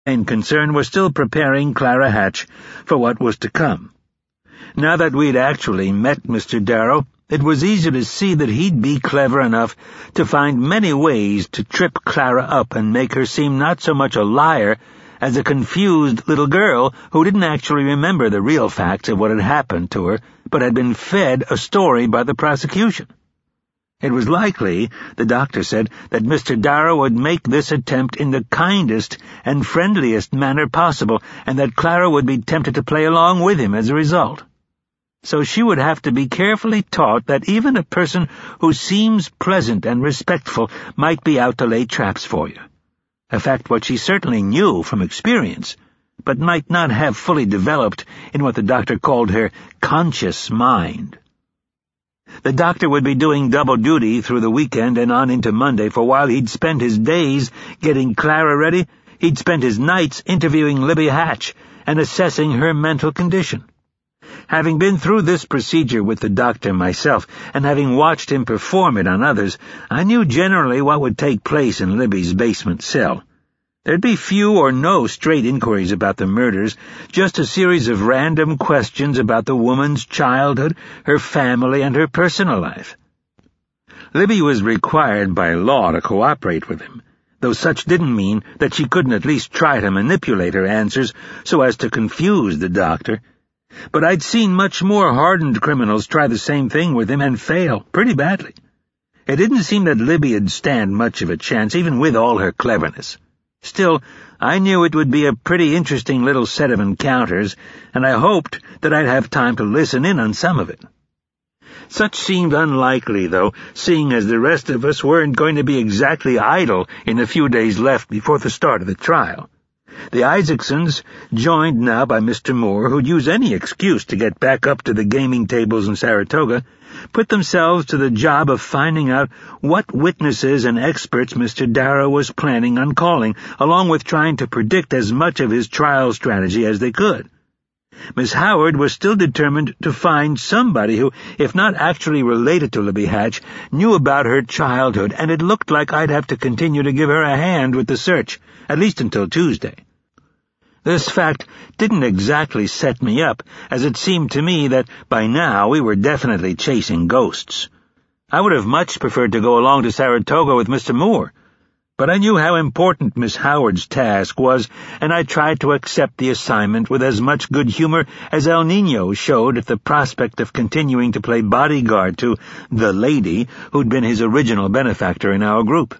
main concern was still preparing Clara Hatch for what was to come. Now that we'd actually met Mr. Darrow, it was easy to see that he'd be clever enough to find many ways to trip Clara up and make her seem not so much a liar as a confused little girl who didn't actually remember the real facts of what had happened to her, but had been fed a story by the prosecution. It was likely, the doctor said, that Mr. Darrow would make this attempt in the kindest and friendliest manner possible, and that Clara would be tempted to play along with him as a result. So she would have to be carefully taught that even a person who seems pleasant and respectful might be out to lay traps for you. A fact what she certainly knew from experience, but might not have fully developed in what the doctor called her conscious mind. The doctor would be doing double duty through the weekend and on into Monday, for while he'd spend his days getting Clara ready, he'd spend his nights interviewing Libby Hatch and assessing her mental condition. Having been through this procedure with the doctor myself, and having watched him perform it on others, I knew generally what would take place in Libby's basement cell. There'd be few or no straight inquiries about the murders, just a series of random questions about the woman's childhood, her family, and her personal life. Libby was required by law to cooperate with him, though such didn't mean that she couldn't at least try to manipulate her answers so as to confuse the doctor. But I'd seen much more hardened criminals try the same thing with him and fail pretty badly. It didn't seem that Libby'd stand much of a chance, even with all her cleverness. Still, I knew it would be a pretty interesting little set of encounters, and I hoped that I'd have time to listen in on some of it. Such seemed unlikely, though, seeing as the rest of us weren't going to be exactly idle in the few days left before the start of the trial. The Isaacsons, joined now by Mr. Moore, who'd use any excuse to get back up to the gaming tables in Saratoga, put themselves to the job of finding out what witnesses and experts Mr. Darrow was planning on calling, along with trying to predict as much of his trial strategy as they could. Miss Howard was still determined to find somebody who, if not actually related to Libby Hatch, knew about her childhood, and it looked like I'd have to continue to give her a hand with the search, at least until Tuesday. This fact didn't exactly set me up, as it seemed to me that by now we were definitely chasing ghosts. I would have much preferred to go along to Saratoga with Mr. Moore, but I knew how important Miss Howard's task was, and I tried to accept the assignment with as much good humor as El Niño showed at the prospect of continuing to play bodyguard to the lady who'd been his original benefactor in our group.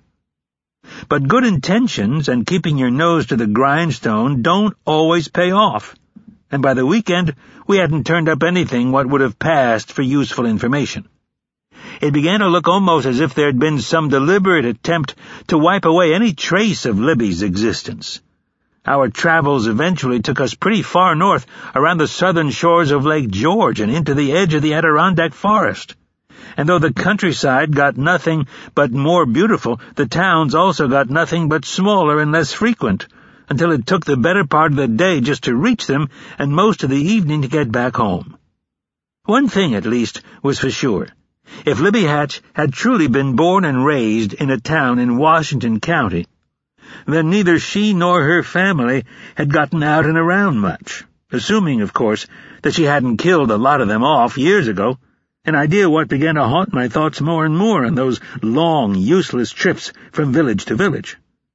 But good intentions and keeping your nose to the grindstone don't always pay off, and by the weekend we hadn't turned up anything what would have passed for useful information. It began to look almost as if there'd been some deliberate attempt to wipe away any trace of Libby's existence. Our travels eventually took us pretty far north, around the southern shores of Lake George and into the edge of the Adirondack forest. And though the countryside got nothing but more beautiful, the towns also got nothing but smaller and less frequent, until it took the better part of the day just to reach them and most of the evening to get back home. One thing, at least, was for sure. If Libby Hatch had truly been born and raised in a town in Washington County, then neither she nor her family had gotten out and around much, assuming, of course, that she hadn't killed a lot of them off years ago, an idea what began to haunt my thoughts more and more on those long, useless trips from village to village.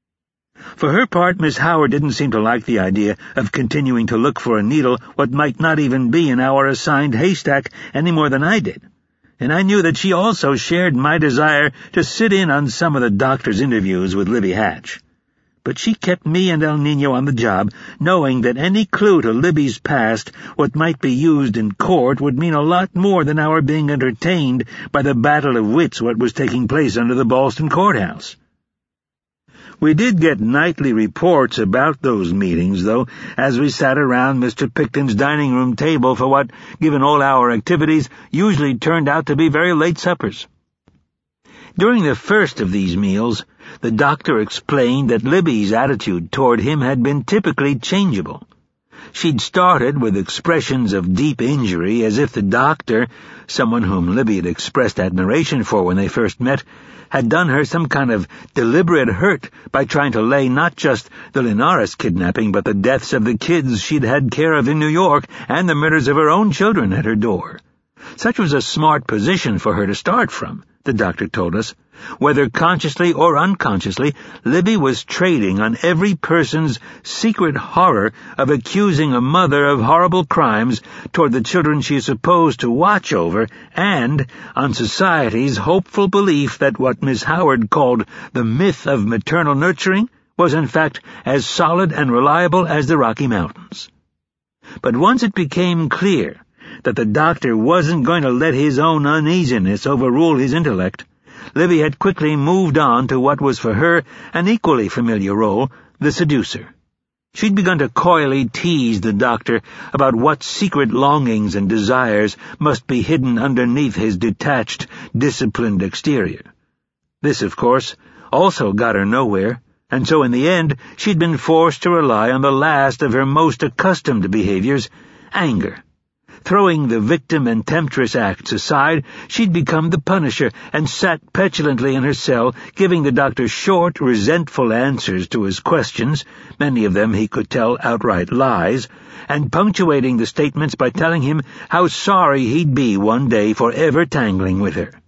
For her part, Miss Howard didn't seem to like the idea of continuing to look for a needle what might not even be in our assigned haystack any more than I did, and I knew that she also shared my desire to sit in on some of the doctor's interviews with Libby Hatch. But she kept me and El Niño on the job, knowing that any clue to Libby's past, what might be used in court, would mean a lot more than our being entertained by the battle of wits what was taking place under the Ballston courthouse. We did get nightly reports about those meetings, though, as we sat around Mr. Picton's dining room table for what, given all our activities, usually turned out to be very late suppers. During the first of these meals, the doctor explained that Libby's attitude toward him had been typically changeable. She'd started with expressions of deep injury, as if the doctor, someone whom Libby had expressed admiration for when they first met, had done her some kind of deliberate hurt by trying to lay not just the Linares kidnapping, but the deaths of the kids she'd had care of in New York and the murders of her own children at her door. Such was a smart position for her to start from, the doctor told us. Whether consciously or unconsciously, Libby was trading on every person's secret horror of accusing a mother of horrible crimes toward the children she is supposed to watch over, and on society's hopeful belief that what Miss Howard called the myth of maternal nurturing was in fact as solid and reliable as the Rocky Mountains. But once it became clear that the doctor wasn't going to let his own uneasiness overrule his intellect, Libby had quickly moved on to what was for her an equally familiar role, the seducer. She'd begun to coyly tease the doctor about what secret longings and desires must be hidden underneath his detached, disciplined exterior. This, of course, also got her nowhere, and so in the end she'd been forced to rely on the last of her most accustomed behaviors, anger. Throwing the victim and temptress acts aside, she'd become the punisher and sat petulantly in her cell, giving the doctor short, resentful answers to his questions, many of them he could tell outright lies, and punctuating the statements by telling him how sorry he'd be one day for ever tangling with her.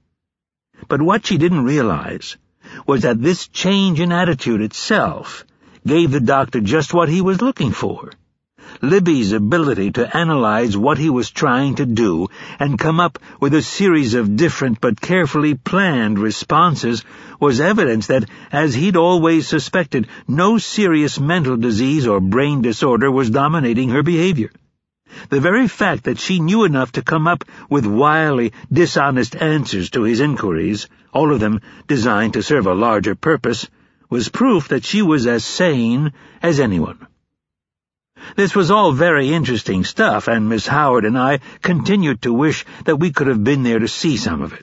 But what she didn't realize was that this change in attitude itself gave the doctor just what he was looking for. Libby's ability to analyze what he was trying to do and come up with a series of different but carefully planned responses was evidence that, as he'd always suspected, no serious mental disease or brain disorder was dominating her behavior. The very fact that she knew enough to come up with wily, dishonest answers to his inquiries, all of them designed to serve a larger purpose, was proof that she was as sane as anyone. This was all very interesting stuff, and Miss Howard and I continued to wish that we could have been there to see some of it.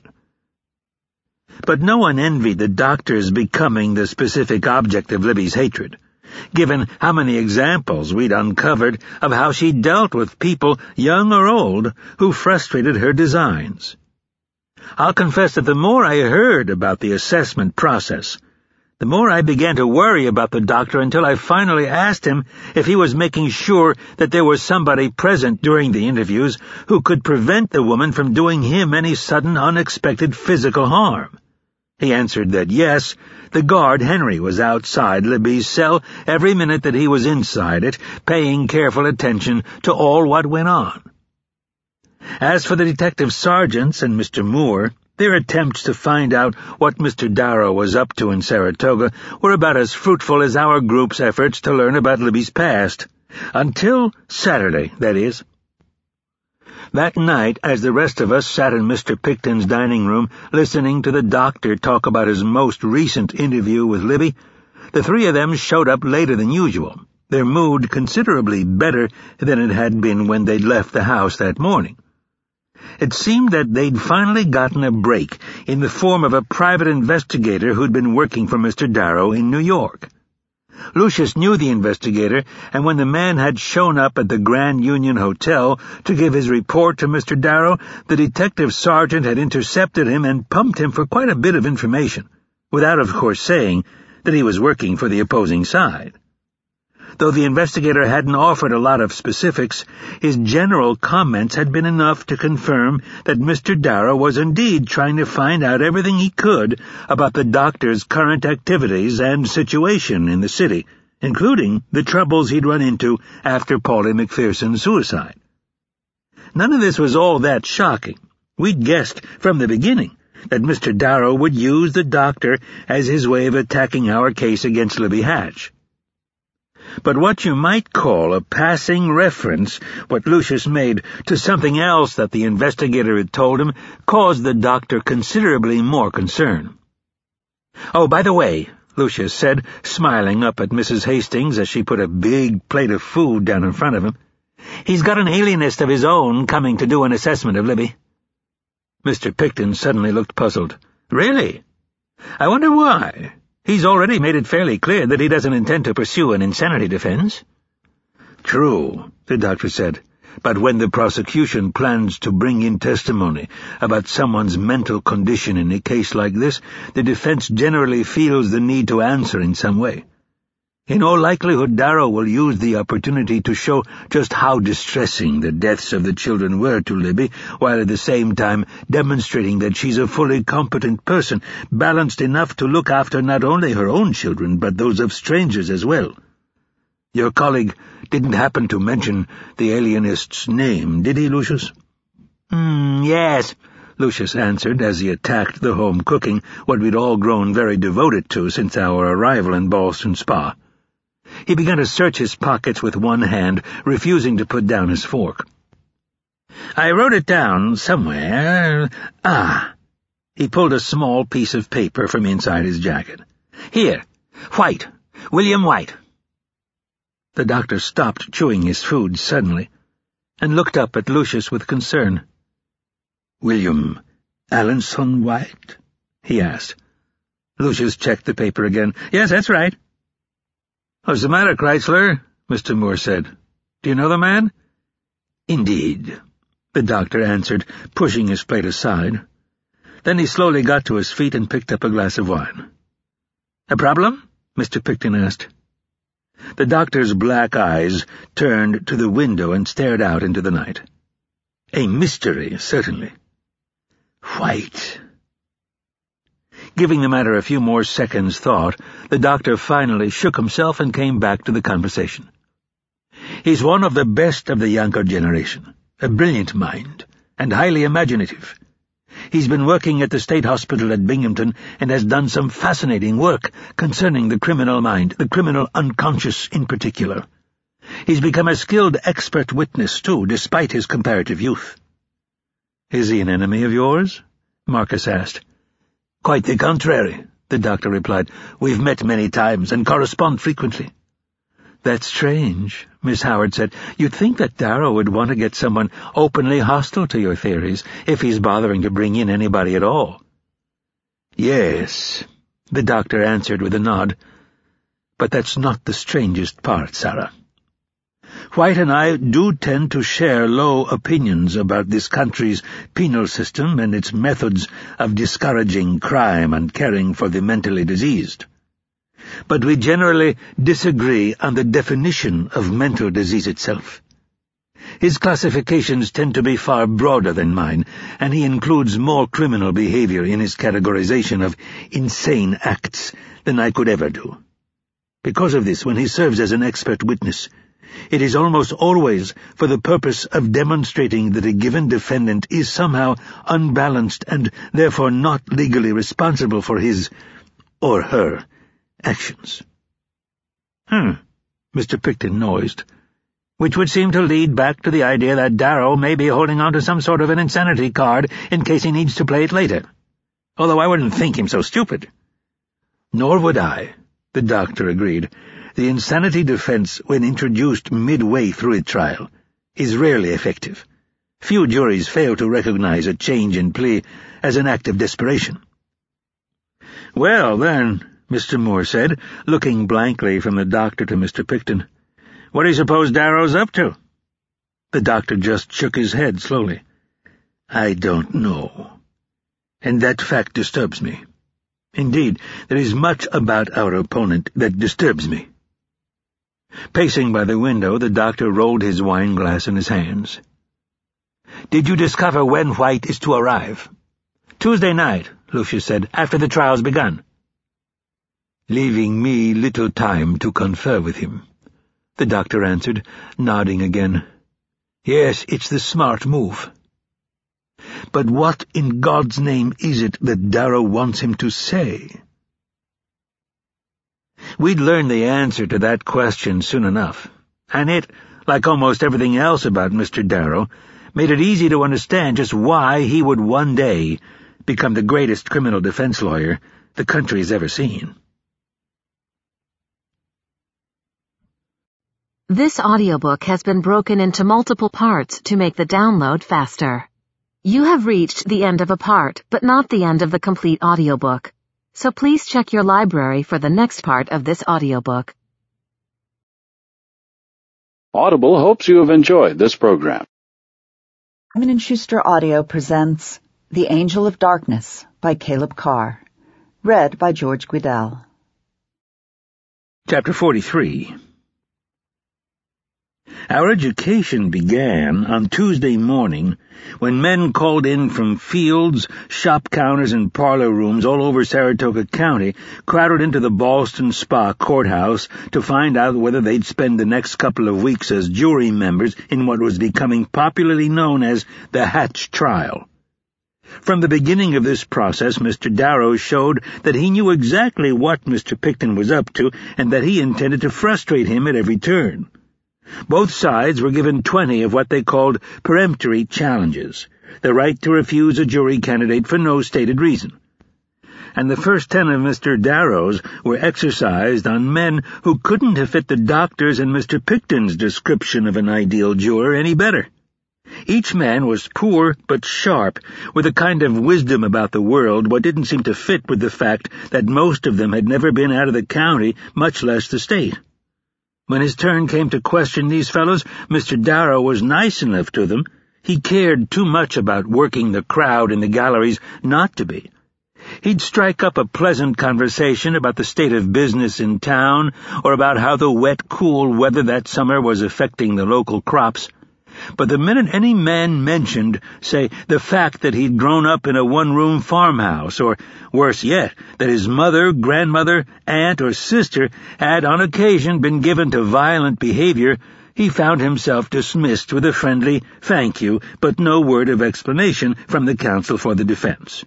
But no one envied the doctor's becoming the specific object of Libby's hatred, given how many examples we'd uncovered of how she dealt with people, young or old, who frustrated her designs. I'll confess that the more I heard about the assessment process, the more I began to worry about the doctor until I finally asked him if he was making sure that there was somebody present during the interviews who could prevent the woman from doing him any sudden, unexpected physical harm. He answered that yes, the guard Henry was outside Libby's cell every minute that he was inside it, paying careful attention to all what went on. As for the detective sergeants and Mr. Moore, their attempts to find out what Mr. Darrow was up to in Saratoga were about as fruitful as our group's efforts to learn about Libby's past. Until Saturday, that is. That night, as the rest of us sat in Mr. Picton's dining room listening to the doctor talk about his most recent interview with Libby, the three of them showed up later than usual, their mood considerably better than it had been when they'd left the house that morning. It seemed that they'd finally gotten a break in the form of a private investigator who'd been working for Mr. Darrow in New York. Lucius knew the investigator, and when the man had shown up at the Grand Union Hotel to give his report to Mr. Darrow, the detective sergeant had intercepted him and pumped him for quite a bit of information, without, of course, saying that he was working for the opposing side. Though the investigator hadn't offered a lot of specifics, his general comments had been enough to confirm that Mr. Darrow was indeed trying to find out everything he could about the doctor's current activities and situation in the city, including the troubles he'd run into after Paulie McPherson's suicide. None of this was all that shocking. We'd guessed from the beginning that Mr. Darrow would use the doctor as his way of attacking our case against Libby Hatch. But what you might call a passing reference, what Lucius made to something else that the investigator had told him, caused the doctor considerably more concern. "Oh, by the way," Lucius said, smiling up at Mrs. Hastings as she put a big plate of food down in front of him, "he's got an alienist of his own coming to do an assessment of Libby." Mr. Picton suddenly looked puzzled. "Really? I wonder why. He's already made it fairly clear that he doesn't intend to pursue an insanity defense." True, the doctor said, but when the prosecution plans to bring in testimony about someone's mental condition in a case like this, the defense generally feels the need to answer in some way. In all likelihood, Darrow will use the opportunity to show just how distressing the deaths of the children were to Libby, while at the same time demonstrating that she's a fully competent person, balanced enough to look after not only her own children, but those of strangers as well. Your colleague didn't happen to mention the alienist's name, did he, Lucius? Yes, Lucius answered as he attacked the home cooking, what we'd all grown very devoted to since our arrival in Ballston Spa. He began to search his pockets with one hand, refusing to put down his fork. I wrote it down somewhere. He pulled a small piece of paper from inside his jacket. Here, White, William White. The doctor stopped chewing his food suddenly, and looked up at Lucius with concern. William Alanson White? He asked. Lucius checked the paper again. Yes, that's right. What's the matter, Chrysler? Mr. Moore said. Do you know the man? Indeed, the doctor answered, pushing his plate aside. Then he slowly got to his feet and picked up a glass of wine. A problem? Mr. Picton asked. The doctor's black eyes turned to the window and stared out into the night. A mystery, certainly. White. Giving the matter a few more seconds' thought, the doctor finally shook himself and came back to the conversation. He's one of the best of the younger generation, a brilliant mind, and highly imaginative. He's been working at the State Hospital at Binghamton and has done some fascinating work concerning the criminal mind, the criminal unconscious in particular. He's become a skilled expert witness, too, despite his comparative youth. Is he an enemy of yours? Marcus asked. Quite the contrary, the doctor replied. We've met many times and correspond frequently. That's strange, Miss Howard said. You'd think that Darrow would want to get someone openly hostile to your theories, if he's bothering to bring in anybody at all. Yes, the doctor answered with a nod. But that's not the strangest part, Sarah. White and I do tend to share low opinions about this country's penal system and its methods of discouraging crime and caring for the mentally diseased. But we generally disagree on the definition of mental disease itself. His classifications tend to be far broader than mine, and he includes more criminal behavior in his categorization of insane acts than I could ever do. Because of this, when he serves as an expert witness, it is almost always for the purpose of demonstrating that a given defendant is somehow unbalanced and therefore not legally responsible for his, or her, actions. Mr. Picton noised, which would seem to lead back to the idea that Darrow may be holding on to some sort of an insanity card in case he needs to play it later. Although I wouldn't think him so stupid. Nor would I, the doctor agreed. The insanity defense, when introduced midway through a trial, is rarely effective. Few juries fail to recognize a change in plea as an act of desperation. Well, then, Mr. Moore said, looking blankly from the doctor to Mr. Picton, what do you suppose Darrow's up to? The doctor just shook his head slowly. I don't know. And that fact disturbs me. Indeed, there is much about our opponent that disturbs me. Pacing by the window, the doctor rolled his wine glass in his hands. Did you discover when White is to arrive? Tuesday night, Lucius said, after the trial's begun. Leaving me little time to confer with him, the doctor answered, nodding again. Yes, it's the smart move. But what in God's name is it that Darrow wants him to say? We'd learn the answer to that question soon enough, and it, like almost everything else about Mr. Darrow, made it easy to understand just why he would one day become the greatest criminal defense lawyer the country's ever seen. This audiobook has been broken into multiple parts to make the download faster. You have reached the end of a part, but not the end of the complete audiobook. So please check your library for the next part of this audiobook. Audible hopes you have enjoyed this program. Simon & Schuster Audio presents The Angel of Darkness by Caleb Carr. Read by George Guidall. Chapter 43. Our education began on Tuesday morning when men called in from fields, shop counters, and parlor rooms all over Saratoga County crowded into the Ballston Spa courthouse to find out whether they'd spend the next couple of weeks as jury members in what was becoming popularly known as the Hatch Trial. From the beginning of this process, Mr. Darrow showed that he knew exactly what Mr. Picton was up to and that he intended to frustrate him at every turn. Both sides were given 20 of what they called peremptory challenges, the right to refuse a jury candidate for no stated reason. And the first 10 of Mr. Darrow's were exercised on men who couldn't have fit the doctor's and Mr. Picton's description of an ideal juror any better. Each man was poor but sharp, with a kind of wisdom about the world what didn't seem to fit with the fact that most of them had never been out of the county, much less the state. When his turn came to question these fellows, Mr. Darrow was nice enough to them. He cared too much about working the crowd in the galleries not to be. He'd strike up a pleasant conversation about the state of business in town, or about how the wet, cool weather that summer was affecting the local crops. But the minute any man mentioned, say, the fact that he'd grown up in a one-room farmhouse, or, worse yet, that his mother, grandmother, aunt, or sister had on occasion been given to violent behavior, he found himself dismissed with a friendly thank you, but no word of explanation from the counsel for the defense.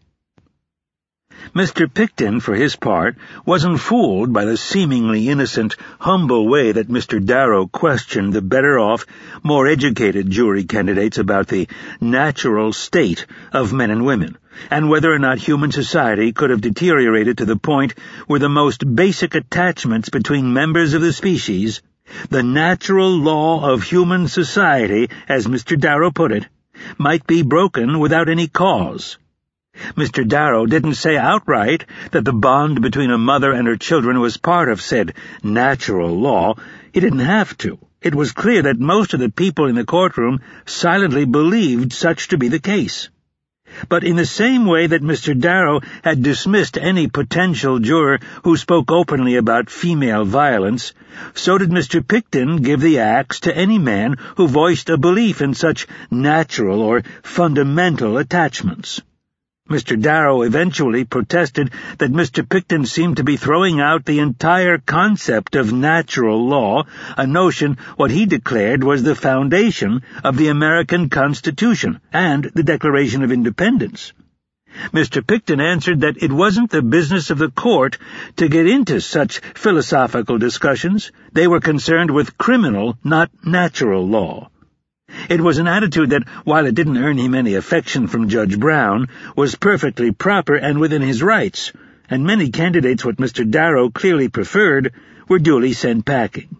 Mr. Picton, for his part, wasn't fooled by the seemingly innocent, humble way that Mr. Darrow questioned the better-off, more educated jury candidates about the natural state of men and women, and whether or not human society could have deteriorated to the point where the most basic attachments between members of the species, the natural law of human society, as Mr. Darrow put it, might be broken without any cause. Mr. Darrow didn't say outright that the bond between a mother and her children was part of said natural law. He didn't have to. It was clear that most of the people in the courtroom silently believed such to be the case. But in the same way that Mr. Darrow had dismissed any potential juror who spoke openly about female violence, so did Mr. Picton give the axe to any man who voiced a belief in such natural or fundamental attachments. Mr. Darrow eventually protested that Mr. Picton seemed to be throwing out the entire concept of natural law, a notion what he declared was the foundation of the American Constitution and the Declaration of Independence. Mr. Picton answered that it wasn't the business of the court to get into such philosophical discussions. They were concerned with criminal, not natural law. It was an attitude that, while it didn't earn him any affection from Judge Brown, was perfectly proper and within his rights, and many candidates what Mr. Darrow clearly preferred were duly sent packing.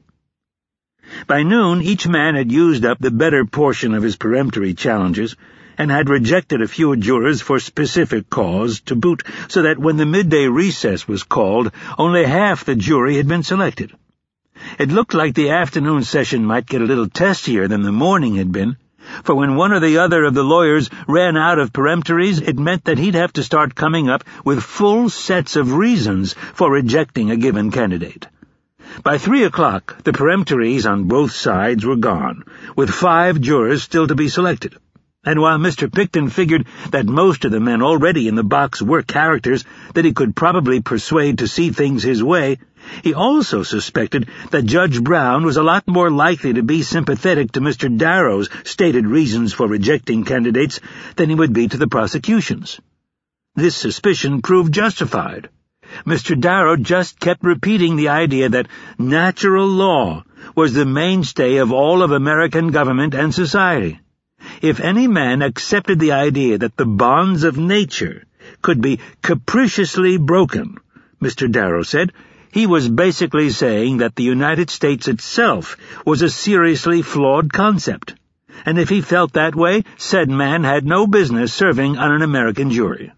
By noon, each man had used up the better portion of his peremptory challenges, and had rejected a few jurors for specific cause to boot, so that when the midday recess was called, only half the jury had been selected. It looked like the afternoon session might get a little testier than the morning had been, for when one or the other of the lawyers ran out of peremptories, it meant that he'd have to start coming up with full sets of reasons for rejecting a given candidate. By 3 o'clock, the peremptories on both sides were gone, with 5 jurors still to be selected. And while Mr. Picton figured that most of the men already in the box were characters that he could probably persuade to see things his way, he also suspected that Judge Brown was a lot more likely to be sympathetic to Mr. Darrow's stated reasons for rejecting candidates than he would be to the prosecution's. This suspicion proved justified. Mr. Darrow just kept repeating the idea that natural law was the mainstay of all of American government and society. If any man accepted the idea that the bonds of nature could be capriciously broken, Mr. Darrow said, he was basically saying that the United States itself was a seriously flawed concept, and if he felt that way, said man had no business serving on an American jury.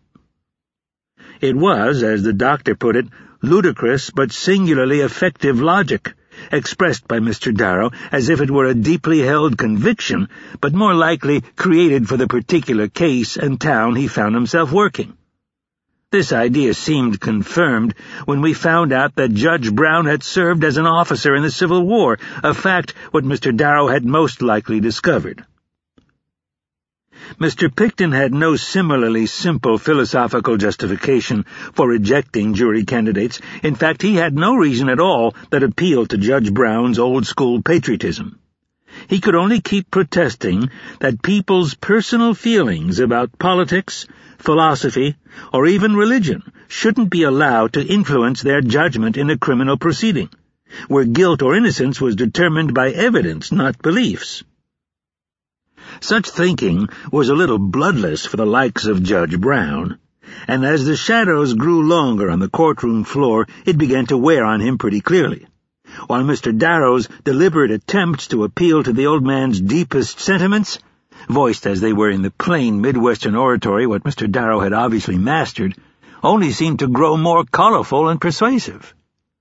It was, as the doctor put it, ludicrous but singularly effective logic, expressed by Mr. Darrow as if it were a deeply held conviction, but more likely created for the particular case and town he found himself working. This idea seemed confirmed when we found out that Judge Brown had served as an officer in the Civil War, a fact what Mr. Darrow had most likely discovered. Mr. Picton had no similarly simple philosophical justification for rejecting jury candidates. In fact, he had no reason at all that appealed to Judge Brown's old-school patriotism. He could only keep protesting that people's personal feelings about politics, philosophy, or even religion shouldn't be allowed to influence their judgment in a criminal proceeding, where guilt or innocence was determined by evidence, not beliefs. Such thinking was a little bloodless for the likes of Judge Brown, and as the shadows grew longer on the courtroom floor, it began to wear on him pretty clearly. While Mr. Darrow's deliberate attempts to appeal to the old man's deepest sentiments, voiced as they were in the plain Midwestern oratory what Mr. Darrow had obviously mastered, only seemed to grow more colorful and persuasive.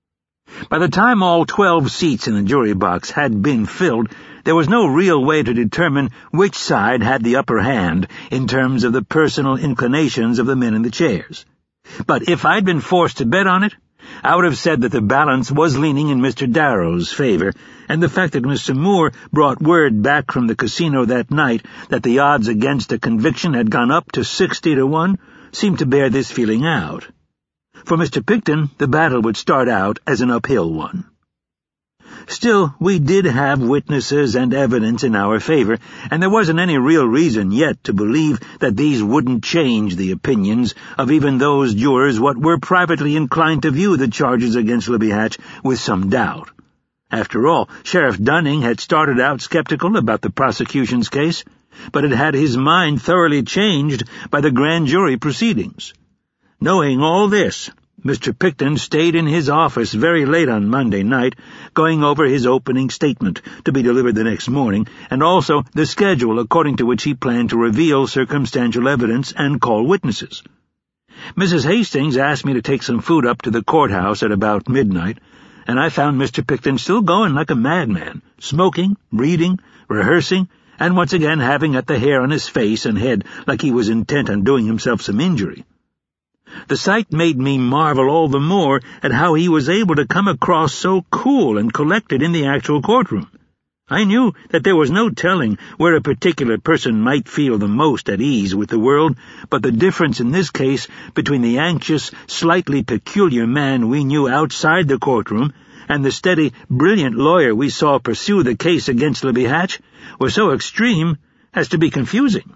By the time all 12 seats in the jury box had been filled, there was no real way to determine which side had the upper hand in terms of the personal inclinations of the men in the chairs. But if I'd been forced to bet on it, I would have said that the balance was leaning in Mr. Darrow's favor, and the fact that Mr. Moore brought word back from the casino that night that the odds against a conviction had gone up to 60-1 seemed to bear this feeling out. For Mr. Picton, the battle would start out as an uphill one. Still, we did have witnesses and evidence in our favor, and there wasn't any real reason yet to believe that these wouldn't change the opinions of even those jurors what were privately inclined to view the charges against Libby Hatch with some doubt. After all, Sheriff Dunning had started out skeptical about the prosecution's case, but had had his mind thoroughly changed by the grand jury proceedings. Knowing all this, Mr. Picton stayed in his office very late on Monday night, going over his opening statement, to be delivered the next morning, and also the schedule according to which he planned to reveal circumstantial evidence and call witnesses. Mrs. Hastings asked me to take some food up to the courthouse at about midnight, and I found Mr. Picton still going like a madman, smoking, reading, rehearsing, and once again having at the hair on his face and head like he was intent on doing himself some injury. The sight made me marvel all the more at how he was able to come across so cool and collected in the actual courtroom. I knew that there was no telling where a particular person might feel the most at ease with the world, but the difference in this case between the anxious, slightly peculiar man we knew outside the courtroom and the steady, brilliant lawyer we saw pursue the case against Libby Hatch was so extreme as to be confusing.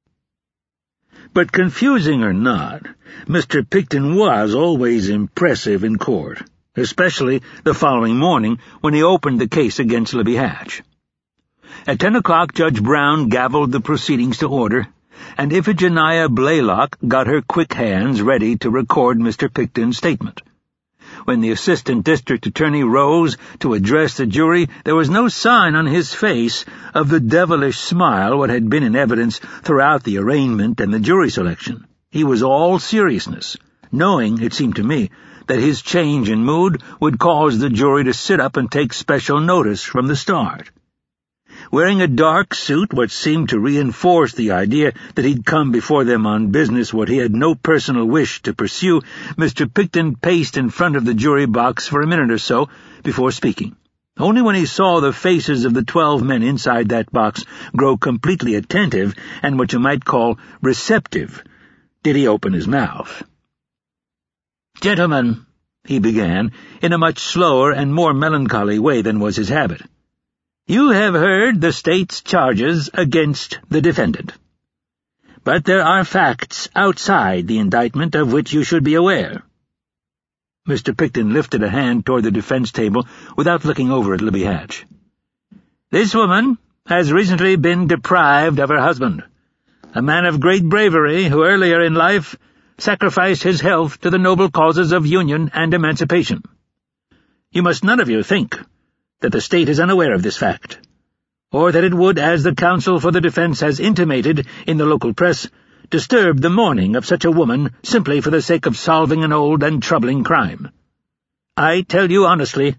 But confusing or not, Mr. Picton was always impressive in court, especially the following morning when he opened the case against Libby Hatch. At 10 o'clock, Judge Brown gavelled the proceedings to order, and Iphigenia Blaylock got her quick hands ready to record Mr. Picton's statement. When the assistant district attorney rose to address the jury, there was no sign on his face of the devilish smile what had been in evidence throughout the arraignment and the jury selection. He was all seriousness, knowing, it seemed to me, that his change in mood would cause the jury to sit up and take special notice from the start. Wearing a dark suit, what seemed to reinforce the idea that he'd come before them on business what he had no personal wish to pursue, Mr. Picton paced in front of the jury box for a minute or so before speaking. Only when he saw the faces of the 12 men inside that box grow completely attentive and what you might call receptive did he open his mouth. "Gentlemen," he began, in a much slower and more melancholy way than was his habit, "you have heard the state's charges against the defendant. But there are facts outside the indictment of which you should be aware." Mr. Picton lifted a hand toward the defense table without looking over at Libby Hatch. "This woman has recently been deprived of her husband, a man of great bravery who earlier in life sacrificed his health to the noble causes of union and emancipation. You must none of you think that the state is unaware of this fact, or that it would, as the counsel for the defense has intimated in the local press, disturb the mourning of such a woman simply for the sake of solving an old and troubling crime. I tell you honestly,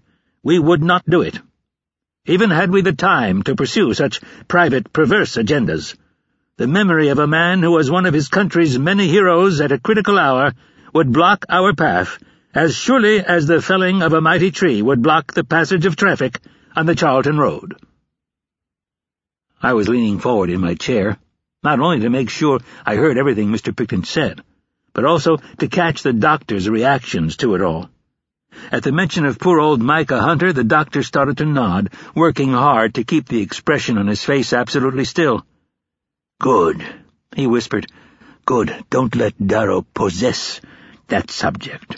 we would not do it. Even had we the time to pursue such private, perverse agendas, the memory of a man who was one of his country's many heroes at a critical hour would block our path as surely as the felling of a mighty tree would block the passage of traffic on the Charlton Road. I was leaning forward in my chair, not only to make sure I heard everything Mr. Picton said, but also to catch the doctor's reactions to it all. At the mention of poor old Micah Hunter, the doctor started to nod, working hard to keep the expression on his face absolutely still. "Good," he whispered. "Good. Don't let Darrow possess that subject."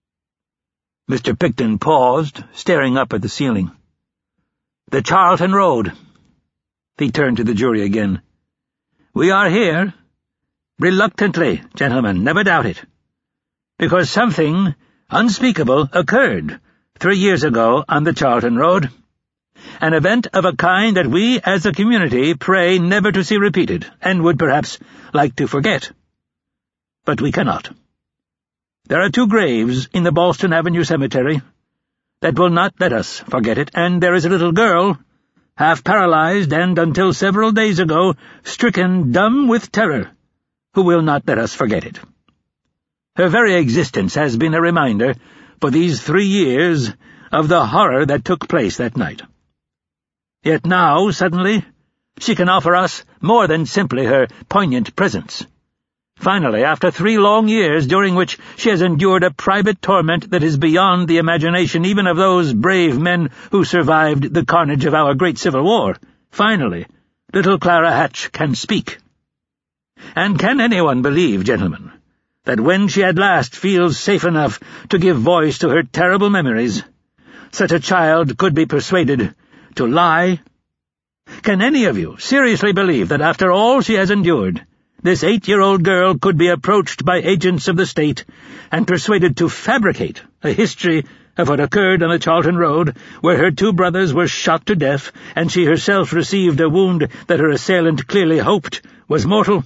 Mr. Picton paused, staring up at the ceiling. "The Charlton Road." He turned to the jury again. "We are here, reluctantly, gentlemen, never doubt it, because something unspeakable occurred 3 years ago on the Charlton Road, an event of a kind that we as a community pray never to see repeated, and would perhaps like to forget. But we cannot. There are 2 graves in the Ballston Avenue Cemetery that will not let us forget it, and there is a little girl, half paralyzed and, until several days ago, stricken dumb with terror, who will not let us forget it. Her very existence has been a reminder, for these 3 years, of the horror that took place that night. Yet now, suddenly, she can offer us more than simply her poignant presence. Finally, after 3 long years, during which she has endured a private torment that is beyond the imagination even of those brave men who survived the carnage of our great Civil War, finally, little Clara Hatch can speak. And can anyone believe, gentlemen, that when she at last feels safe enough to give voice to her terrible memories, such a child could be persuaded to lie? Can any of you seriously believe that after all she has endured, this 8-year-old girl could be approached by agents of the state and persuaded to fabricate a history of what occurred on the Charlton Road, where her 2 brothers were shot to death and she herself received a wound that her assailant clearly hoped was mortal?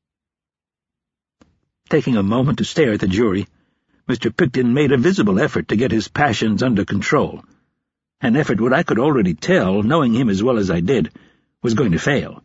Taking a moment to stare at the jury, Mr. Picton made a visible effort to get his passions under control, an effort what I could already tell, knowing him as well as I did, was going to fail.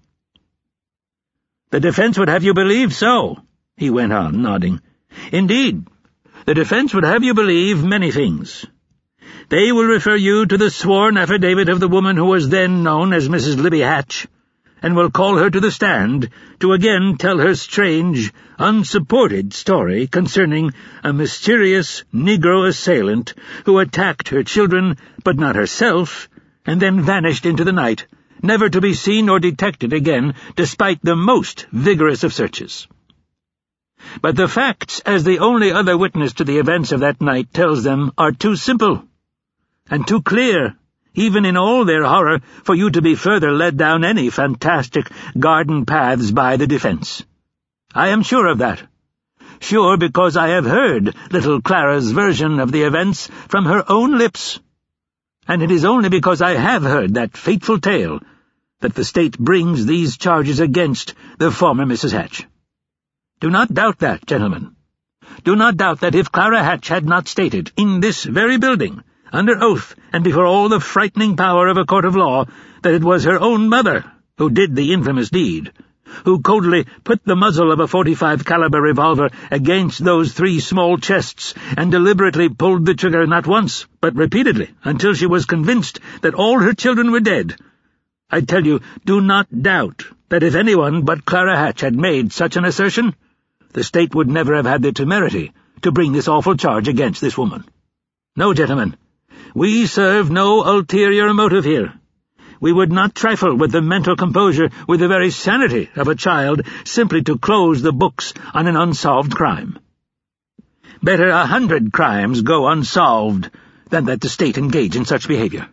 "The defense would have you believe so," he went on, nodding. "Indeed, the defense would have you believe many things. They will refer you to the sworn affidavit of the woman who was then known as Mrs. Libby Hatch, and will call her to the stand to again tell her strange, unsupported story concerning a mysterious Negro assailant who attacked her children, but not herself, and then vanished into the night, never to be seen or detected again, despite the most vigorous of searches. But the facts, as the only other witness to the events of that night tells them, are too simple and too clear, even in all their horror, for you to be further led down any fantastic garden paths by the defense. I am sure of that. Sure because I have heard little Clara's version of the events from her own lips. And it is only because I have heard that fateful tale that the state brings these charges against the former Mrs. Hatch. Do not doubt that, gentlemen. Do not doubt that if Clara Hatch had not stated, in this very building, under oath and before all the frightening power of a court of law, that it was her own mother who did the infamous deed, who coldly put the muzzle of a .45 caliber revolver against those 3 small chests and deliberately pulled the trigger not once, but repeatedly, until she was convinced that all her children were dead, I tell you, do not doubt that if anyone but Clara Hatch had made such an assertion, the state would never have had the temerity to bring this awful charge against this woman. No, gentlemen, we serve no ulterior motive here. We would not trifle with the mental composure, with the very sanity of a child, simply to close the books on an unsolved crime. Better 100 crimes go unsolved than that the state engage in such behavior.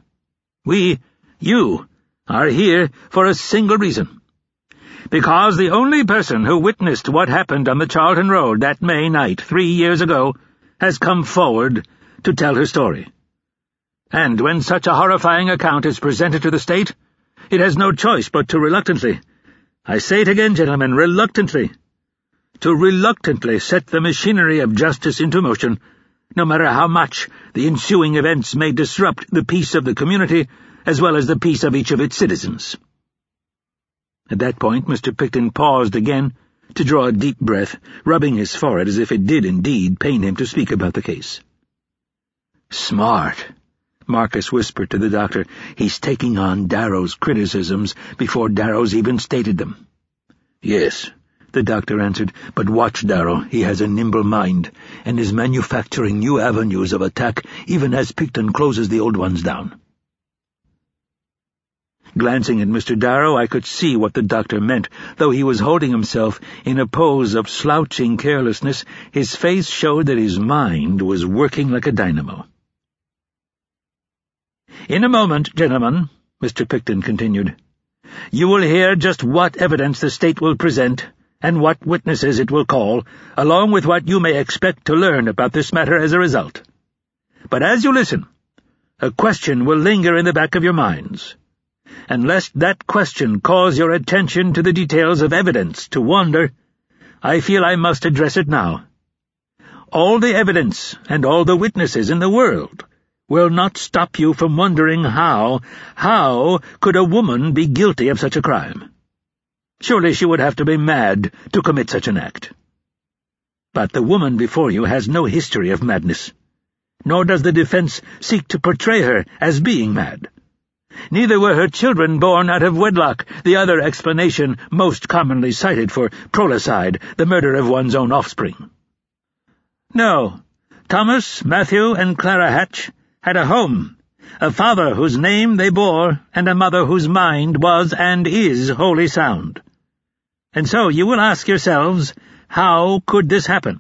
You, are here for a single reason. Because the only person who witnessed what happened on the Charlton Road that May night 3 years ago has come forward to tell her story. And when such a horrifying account is presented to the state, it has no choice but to reluctantly, I say it again, gentlemen, reluctantly set the machinery of justice into motion, no matter how much the ensuing events may disrupt the peace of the community as well as the peace of each of its citizens." At that point, Mr. Picton paused again to draw a deep breath, rubbing his forehead as if it did indeed pain him to speak about the case. "Smart," Marcus whispered to the doctor. "He's taking on Darrow's criticisms before Darrow's even stated them." "Yes," the doctor answered, "but watch Darrow. He has a nimble mind, and is manufacturing new avenues of attack even as Picton closes the old ones down." Glancing at Mr. Darrow, I could see what the doctor meant. Though he was holding himself in a pose of slouching carelessness, his face showed that his mind was working like a dynamo. "In a moment, gentlemen," Mr. Picton continued, "you will hear just what evidence the state will present and what witnesses it will call, along with what you may expect to learn about this matter as a result. But as you listen, a question will linger in the back of your minds. And lest that question cause your attention to the details of evidence to wander, I feel I must address it now. All the evidence and all the witnesses in the world will not stop you from wondering how could a woman be guilty of such a crime? Surely she would have to be mad to commit such an act. But the woman before you has no history of madness, nor does the defense seek to portray her as being mad. Neither were her children born out of wedlock, the other explanation most commonly cited for prolicide, the murder of one's own offspring. No, Thomas, Matthew, and Clara Hatch had a home, a father whose name they bore, and a mother whose mind was and is wholly sound. And so you will ask yourselves, how could this happen?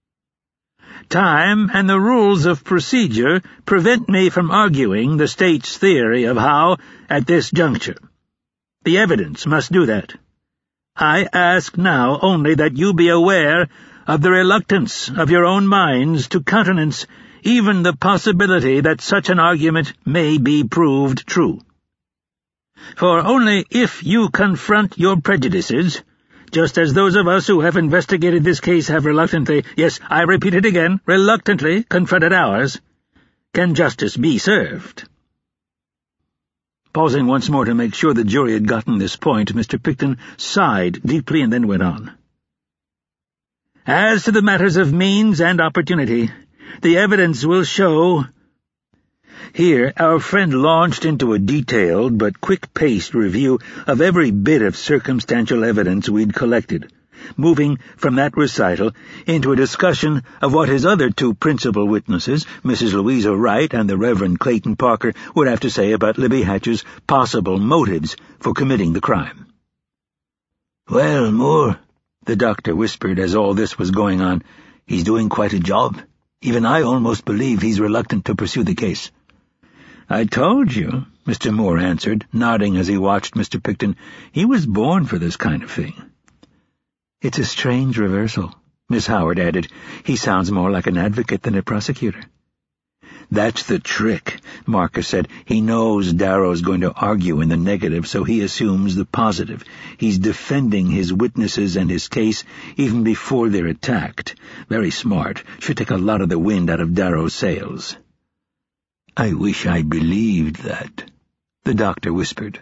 Time and the rules of procedure prevent me from arguing the state's theory of how, at this juncture. The evidence must do that. I ask now only that you be aware of the reluctance of your own minds to countenance even the possibility that such an argument may be proved true. For only if you confront your prejudices, just as those of us who have investigated this case have reluctantly, yes, I repeat it again, reluctantly confronted ours, can justice be served. Pausing once more to make sure the jury had gotten this point, Mr. Picton sighed deeply and then went on. As to the matters of means and opportunity, the evidence will show... Here our friend launched into a detailed but quick-paced review of every bit of circumstantial evidence we'd collected, moving from that recital into a discussion of what his other two principal witnesses, Mrs. Louisa Wright and the Reverend Clayton Parker, would have to say about Libby Hatch's possible motives for committing the crime. "Well, Moore," the doctor whispered as all this was going on, "he's doing quite a job. Even I almost believe he's reluctant to pursue the case." "I told you," Mr. Moore answered, nodding as he watched Mr. Picton. "He was born for this kind of thing." "It's a strange reversal," Miss Howard added. "He sounds more like an advocate than a prosecutor." "That's the trick," Marcus said. "He knows Darrow's going to argue in the negative, so he assumes the positive. He's defending his witnesses and his case even before they're attacked. Very smart. Should take a lot of the wind out of Darrow's sails." "I wish I believed that," the doctor whispered.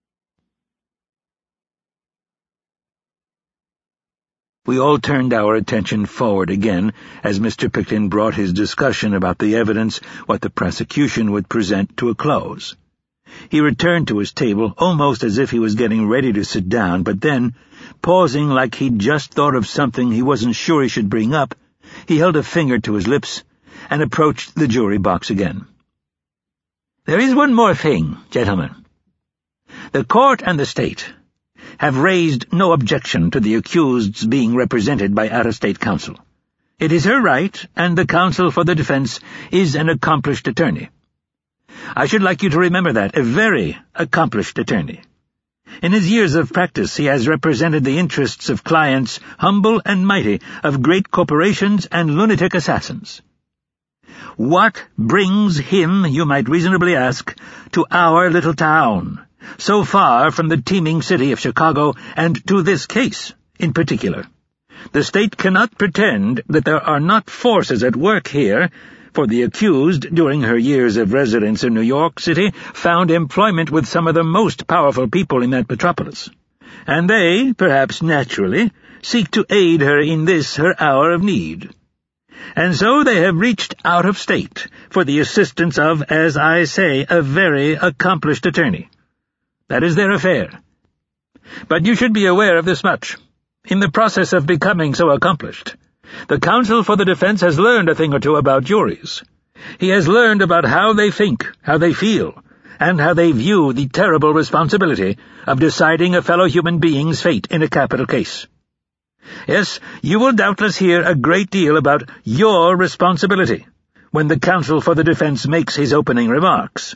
We all turned our attention forward again as Mr. Picton brought his discussion about the evidence what the prosecution would present to a close. He returned to his table almost as if he was getting ready to sit down, but then, pausing like he'd just thought of something he wasn't sure he should bring up, he held a finger to his lips and approached the jury box again. "There is one more thing, gentlemen. The court and the state have raised no objection to the accused's being represented by out-of-state counsel. It is her right, and the counsel for the defense is an accomplished attorney. I should like you to remember that, a very accomplished attorney. In his years of practice, he has represented the interests of clients humble and mighty, of great corporations and lunatic assassins. What brings him, you might reasonably ask, to our little town, so far from the teeming city of Chicago, and to this case in particular? The state cannot pretend that there are not forces at work here for the accused, during her years of residence in New York City, found employment with some of the most powerful people in that metropolis, and they, perhaps naturally, seek to aid her in this her hour of need. And so they have reached out of state for the assistance of, as I say, a very accomplished attorney. That is their affair. But you should be aware of this much. In the process of becoming so accomplished, the counsel for the defense has learned a thing or two about juries. He has learned about how they think, how they feel, and how they view the terrible responsibility of deciding a fellow human being's fate in a capital case. Yes, you will doubtless hear a great deal about your responsibility when the counsel for the defense makes his opening remarks.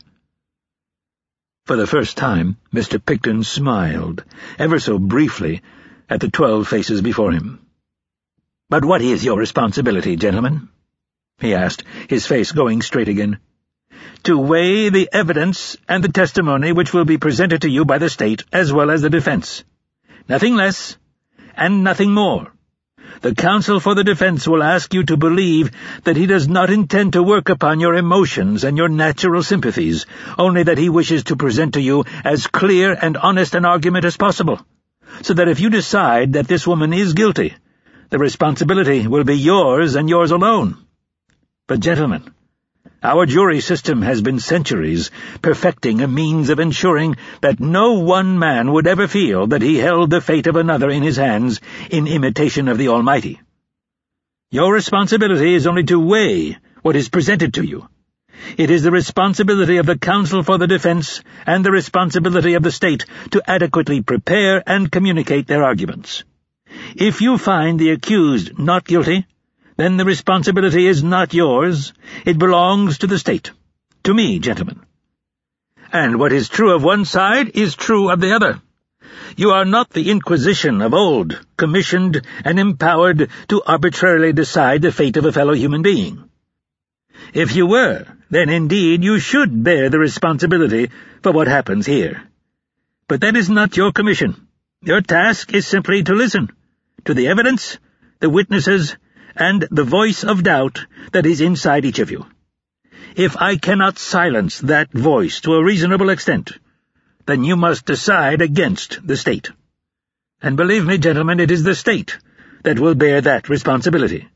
For the first time, Mr. Picton smiled, ever so briefly, at the 12 faces before him. "But what is your responsibility, gentlemen?" he asked, his face going straight again. "To weigh the evidence and the testimony which will be presented to you by the state as well as the defense. Nothing less, and nothing more. The counsel for the defense will ask you to believe that he does not intend to work upon your emotions and your natural sympathies, only that he wishes to present to you as clear and honest an argument as possible, so that if you decide that this woman is guilty, the responsibility will be yours and yours alone. But, gentlemen, our jury system has been centuries perfecting a means of ensuring that no one man would ever feel that he held the fate of another in his hands in imitation of the Almighty. Your responsibility is only to weigh what is presented to you. It is the responsibility of the counsel for the defense and the responsibility of the state to adequately prepare and communicate their arguments. If you find the accused not guilty, then the responsibility is not yours. It belongs to the state. To me, gentlemen. And what is true of one side is true of the other. You are not the Inquisition of old, commissioned and empowered to arbitrarily decide the fate of a fellow human being. If you were, then indeed you should bear the responsibility for what happens here. But that is not your commission. Your task is simply to listen to the evidence, the witnesses, and the voice of doubt that is inside each of you. If I cannot silence that voice to a reasonable extent, then you must decide against the state. And believe me, gentlemen, it is the state that will bear that responsibility."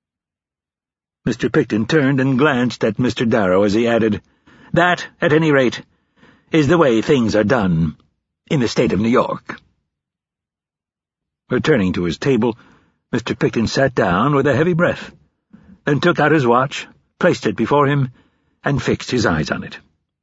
Mr. Picton turned and glanced at Mr. Darrow as he added, "That, at any rate, is the way things are done in the state of New York." Returning to his table, Mr. Picton sat down with a heavy breath, then took out his watch, placed it before him, and fixed his eyes on it.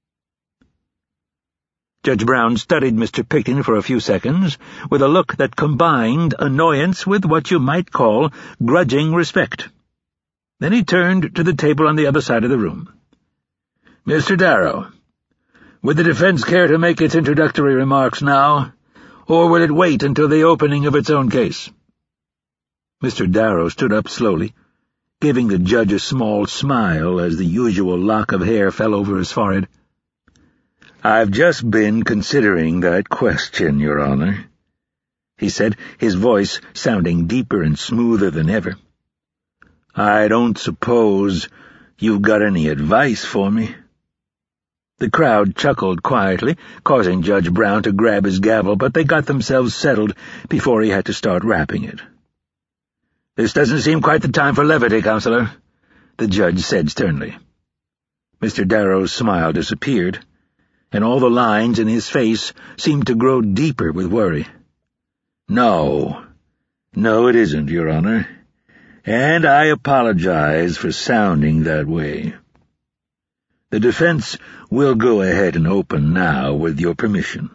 Judge Brown studied Mr. Picton for a few seconds, with a look that combined annoyance with what you might call grudging respect. Then he turned to the table on the other side of the room. "Mr. Darrow, would the defense care to make its introductory remarks now, or will it wait until the opening of its own case?" Mr. Darrow stood up slowly, giving the judge a small smile as the usual lock of hair fell over his forehead. "I've just been considering that question, Your Honor," he said, his voice sounding deeper and smoother than ever. "I don't suppose you've got any advice for me?" The crowd chuckled quietly, causing Judge Brown to grab his gavel, but they got themselves settled before he had to start rapping it. "This doesn't seem quite the time for levity, Counselor," the judge said sternly. Mr. Darrow's smile disappeared, and all the lines in his face seemed to grow deeper with worry. No, it isn't, Your Honor, and I apologize for sounding that way. The defense will go ahead and open now, with your permission."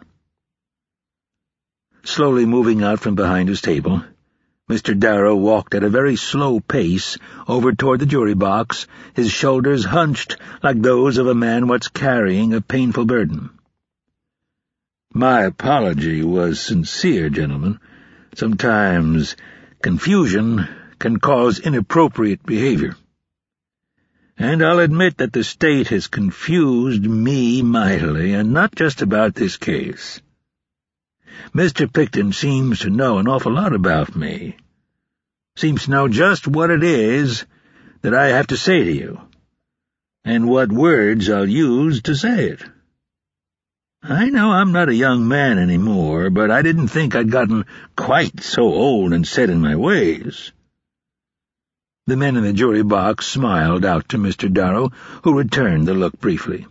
Slowly moving out from behind his table, Mr. Darrow walked at a very slow pace over toward the jury box, his shoulders hunched like those of a man what's carrying a painful burden. "My apology was sincere, gentlemen. Sometimes confusion can cause inappropriate behavior. And I'll admit that the state has confused me mightily, and not just about this case. Mr. Picton seems to know an awful lot about me. Seems to know just what it is that I have to say to you, and what words I'll use to say it. I know I'm not a young man anymore, but I didn't think I'd gotten quite so old and set in my ways." The men in the jury box smiled out to Mr. Darrow, who returned the look briefly.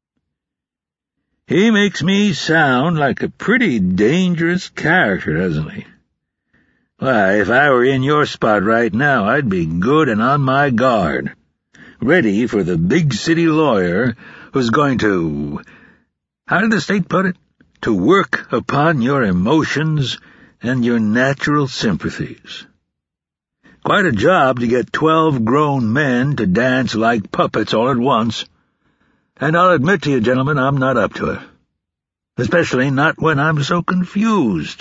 "He makes me sound like a pretty dangerous character, doesn't he? Why, if I were in your spot right now, I'd be good and on my guard, ready for the big city lawyer who's going to, how did the state put it? To work upon your emotions and your natural sympathies. Quite a job to get 12 grown men to dance like puppets all at once. And I'll admit to you, gentlemen, I'm not up to it. Especially not when I'm so confused."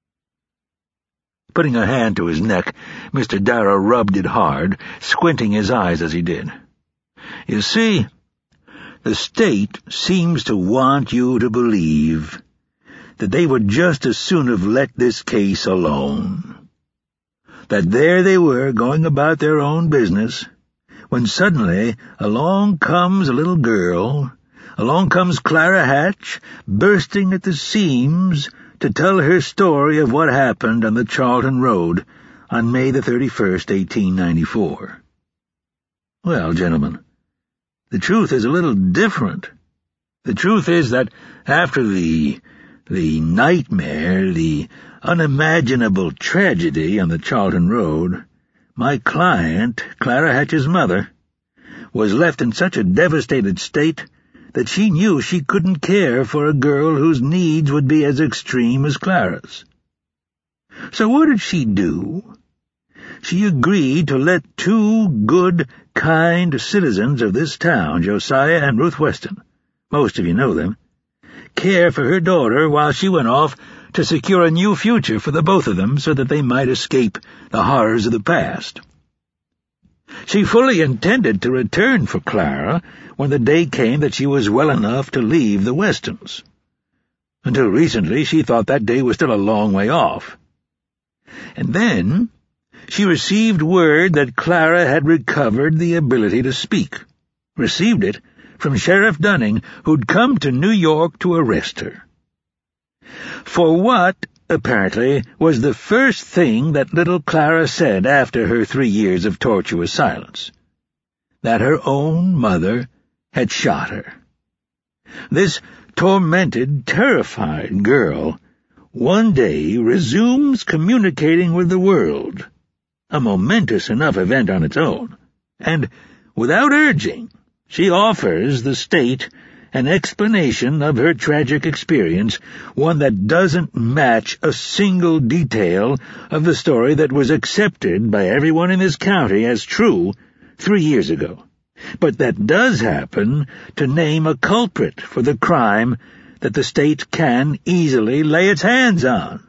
Putting a hand to his neck, Mr. Darrow rubbed it hard, squinting his eyes as he did. "You see, the state seems to want you to believe that they would just as soon have let this case alone. That there they were, going about their own business, when suddenly along comes a little girl, along comes Clara Hatch, bursting at the seams to tell her story of what happened on the Charlton Road on May the 31st, 1894. Well, gentlemen, the truth is a little different. The truth is that after the nightmare, the unimaginable tragedy on the Charlton Road, my client, Clara Hatch's mother, was left in such a devastated state that she knew she couldn't care for a girl whose needs would be as extreme as Clara's. So what did she do? She agreed to let 2 good, kind citizens of this town, Josiah and Ruth Weston, most of you know them, care for her daughter while she went off to secure a new future for the both of them so that they might escape the horrors of the past. She fully intended to return for Clara when the day came that she was well enough to leave the Westons. Until recently, she thought that day was still a long way off. And then she received word that Clara had recovered the ability to speak. Received it from Sheriff Dunning, who'd come to New York to arrest her. For what, apparently, was the first thing that little Clara said after her 3 years of tortuous silence? That her own mother had shot her. This tormented, terrified girl one day resumes communicating with the world, a momentous enough event on its own, and, without urging, she offers the state an explanation of her tragic experience, one that doesn't match a single detail of the story that was accepted by everyone in this county as true 3 years ago, but that does happen to name a culprit for the crime that the state can easily lay its hands on."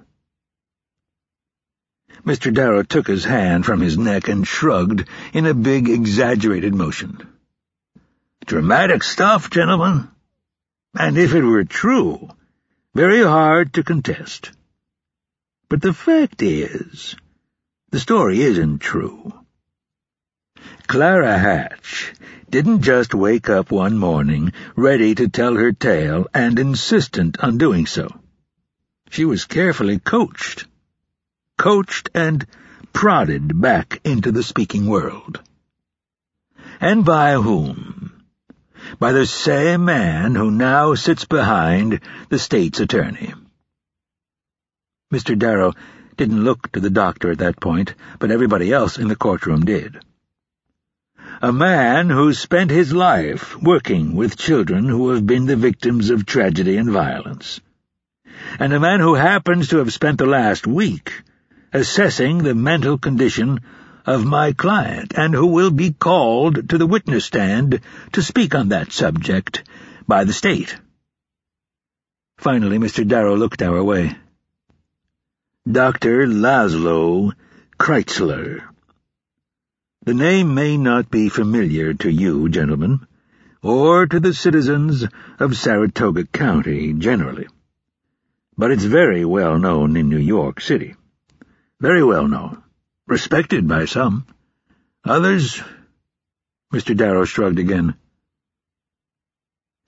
Mr. Darrow took his hand from his neck and shrugged in a big, exaggerated motion. "Dramatic stuff, gentlemen. And if it were true, very hard to contest. But the fact is, the story isn't true. Clara Hatch didn't just wake up one morning ready to tell her tale and insistent on doing so. She was carefully coached and prodded back into the speaking world. And by whom? By the same man who now sits behind the state's attorney." Mr. Darrow didn't look to the doctor at that point, but everybody else in the courtroom did. "A man who's spent his life working with children who have been the victims of tragedy and violence. And a man who happens to have spent the last week assessing the mental condition of my client, and who will be called to the witness stand to speak on that subject by the state." Finally, Mr. Darrow looked our way. "Dr. Laszlo Kreitzler. The name may not be familiar to you, gentlemen, or to the citizens of Saratoga County generally, but it's very well known in New York City. Very well known. Respected by some. Others—" Mr. Darrow shrugged again.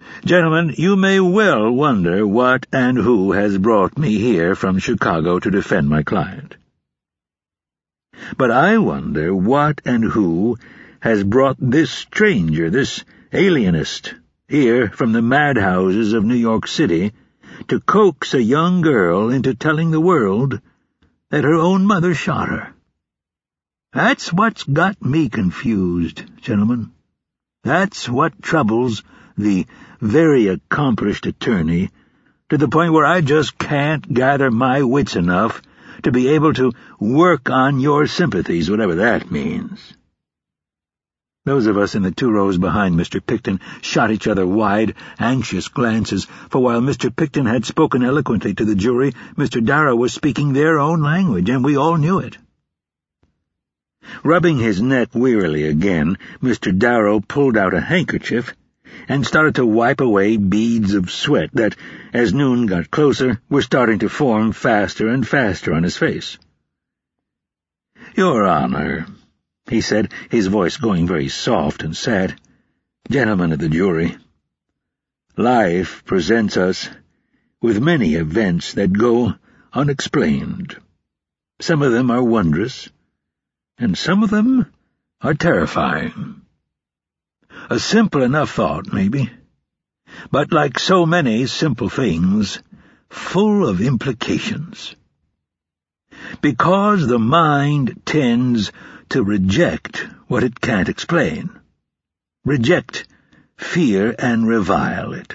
Gentlemen, you may well wonder what and who has brought me here from Chicago to defend my client. But I wonder what and who has brought this stranger, this alienist, here from the madhouses of New York City to coax a young girl into telling the world that her own mother shot her. That's what's got me confused, gentlemen. That's what troubles the very accomplished attorney to the point where I just can't gather my wits enough to be able to work on your sympathies, whatever that means. Those of us in the 2 rows behind Mr. Picton shot each other wide, anxious glances, for while Mr. Picton had spoken eloquently to the jury, Mr. Darrow was speaking their own language, and we all knew it. Rubbing his neck wearily again, Mr. Darrow pulled out a handkerchief and started to wipe away beads of sweat that, as noon got closer, were starting to form faster and faster on his face. "Your Honor," he said, his voice going very soft and sad, "gentlemen of the jury, life presents us with many events that go unexplained. Some of them are wondrous, and some of them are terrifying. A simple enough thought, maybe, but like so many simple things, full of implications. Because the mind tends to reject what it can't explain, reject fear and revile it.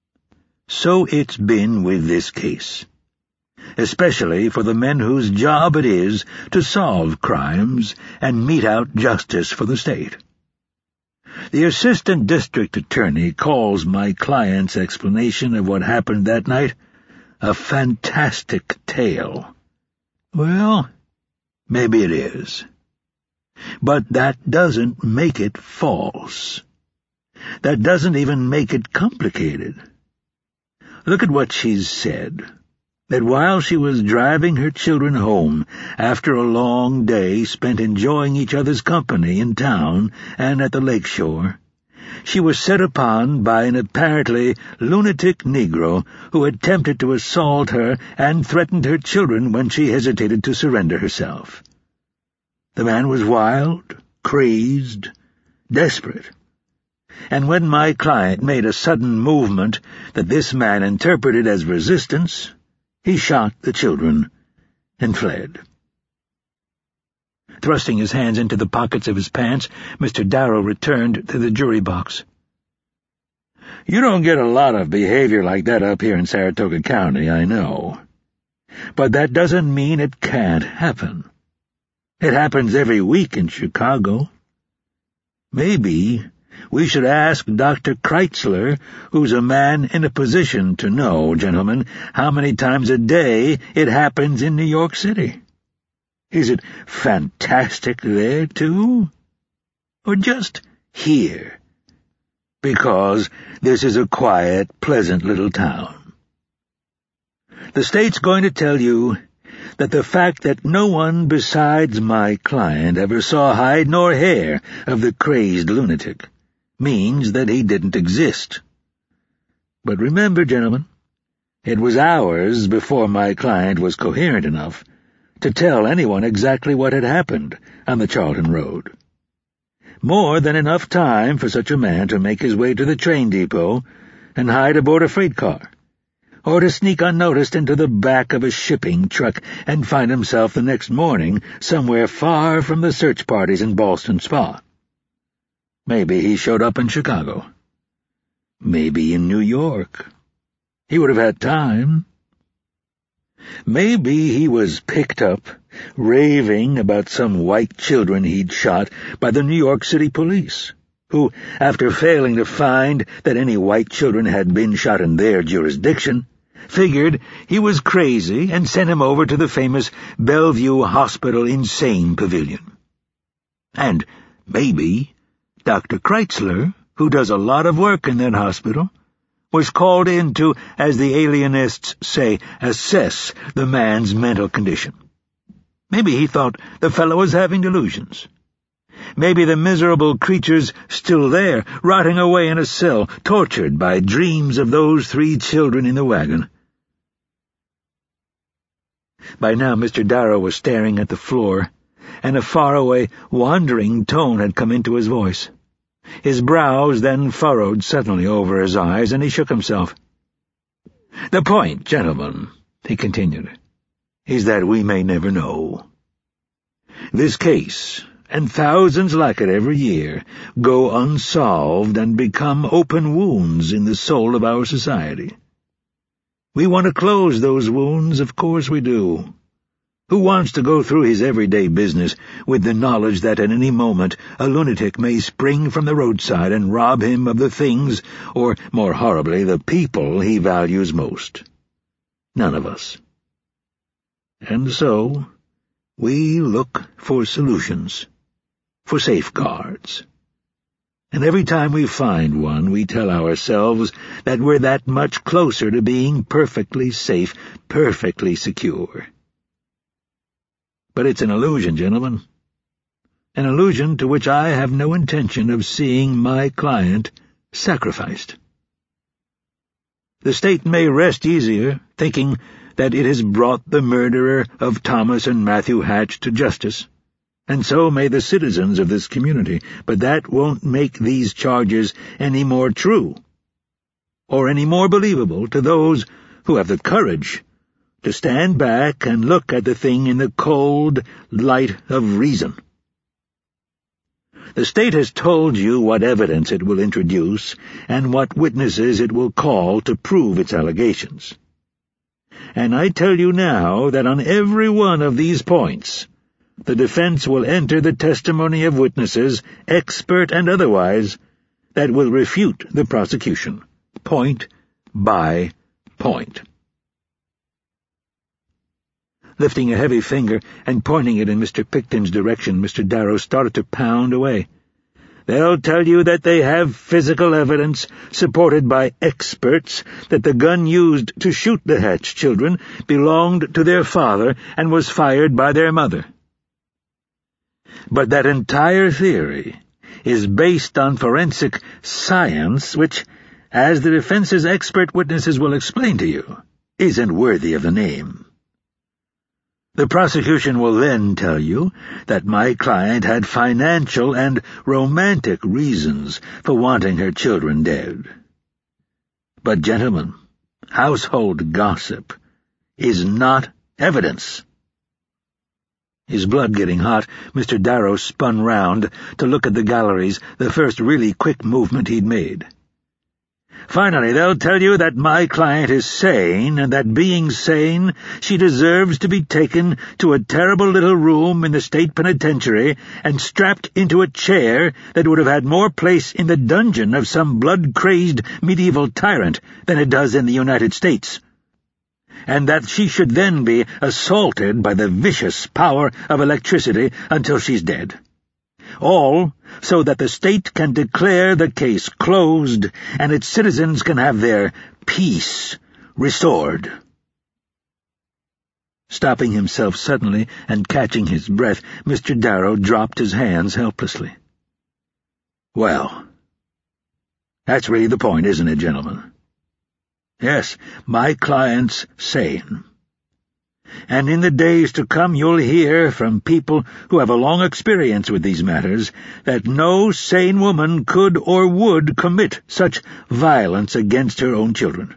So it's been with this case, especially for the men whose job it is to solve crimes and mete out justice for the state. The assistant district attorney calls my client's explanation of what happened that night a fantastic tale. Well, maybe it is. But that doesn't make it false. That doesn't even make it complicated. Look at what she's said. That while she was driving her children home after a long day spent enjoying each other's company in town and at the lake shore, she was set upon by an apparently lunatic Negro who attempted to assault her and threatened her children when she hesitated to surrender herself. The man was wild, crazed, desperate. And when my client made a sudden movement that this man interpreted as resistance, he shot the children and fled. Thrusting his hands into the pockets of his pants, Mr. Darrow returned to the jury box. "You don't get a lot of behavior like that up here in Saratoga County, I know. But that doesn't mean it can't happen. It happens every week in Chicago. Maybe we should ask Dr. Kreitzler, who's a man in a position to know, gentlemen, how many times a day it happens in New York City. Is it fantastic there, too? Or just here? Because this is a quiet, pleasant little town. The state's going to tell you that the fact that no one besides my client ever saw hide nor hair of the crazed lunatic means that he didn't exist. But remember, gentlemen, it was hours before my client was coherent enough to tell anyone exactly what had happened on the Charlton Road. More than enough time for such a man to make his way to the train depot and hide aboard a freight car, or to sneak unnoticed into the back of a shipping truck and find himself the next morning somewhere far from the search parties in Ballston Spa. Maybe he showed up in Chicago. Maybe in New York. He would have had time. Maybe he was picked up, raving about some white children he'd shot by the New York City police, who, after failing to find that any white children had been shot in their jurisdiction, figured he was crazy and sent him over to the famous Bellevue Hospital Insane Pavilion. And maybe Dr. Kreitzler, who does a lot of work in that hospital, was called in to, as the alienists say, assess the man's mental condition. Maybe he thought the fellow was having delusions. Maybe the miserable creature's still there, rotting away in a cell, tortured by dreams of those 3 children in the wagon. By now Mr. Darrow was staring at the floor, and a faraway, wandering tone had come into his voice. His brows then furrowed suddenly over his eyes, and he shook himself. "The point, gentlemen," he continued, "is that we may never know. This case, and thousands like it every year, go unsolved and become open wounds in the soul of our society. We want to close those wounds, of course we do. Who wants to go through his everyday business with the knowledge that at any moment a lunatic may spring from the roadside and rob him of the things, or, more horribly, the people he values most? None of us. And so we look for solutions, for safeguards. And every time we find one, we tell ourselves that we're that much closer to being perfectly safe, perfectly secure. But it's an illusion, gentlemen. An illusion to which I have no intention of seeing my client sacrificed. The state may rest easier, thinking that it has brought the murderer of Thomas and Matthew Hatch to justice, and so may the citizens of this community, but that won't make these charges any more true, or any more believable to those who have the courage to stand back and look at the thing in the cold light of reason. The state has told you what evidence it will introduce and what witnesses it will call to prove its allegations. And I tell you now that on every one of these points, the defense will enter the testimony of witnesses, expert and otherwise, that will refute the prosecution, point by point. Lifting a heavy finger and pointing it in Mr. Picton's direction, Mr. Darrow started to pound away. They'll tell you that they have physical evidence, supported by experts, that the gun used to shoot the Hatch children belonged to their father and was fired by their mother. But that entire theory is based on forensic science, which, as the defense's expert witnesses will explain to you, isn't worthy of the name. The prosecution will then tell you that my client had financial and romantic reasons for wanting her children dead. But, gentlemen, household gossip is not evidence. His blood getting hot, Mr. Darrow spun round to look at the galleries, the first really quick movement he'd made. Finally, they'll tell you that my client is sane, and that being sane, she deserves to be taken to a terrible little room in the state penitentiary and strapped into a chair that would have had more place in the dungeon of some blood-crazed medieval tyrant than it does in the United States, and that she should then be assaulted by the vicious power of electricity until she's dead. All so that the state can declare the case closed and its citizens can have their peace restored. Stopping himself suddenly and catching his breath, Mr. Darrow dropped his hands helplessly. Well, that's really the point, isn't it, gentlemen? Yes, my client's sane. And in the days to come you'll hear from people who have a long experience with these matters that no sane woman could or would commit such violence against her own children.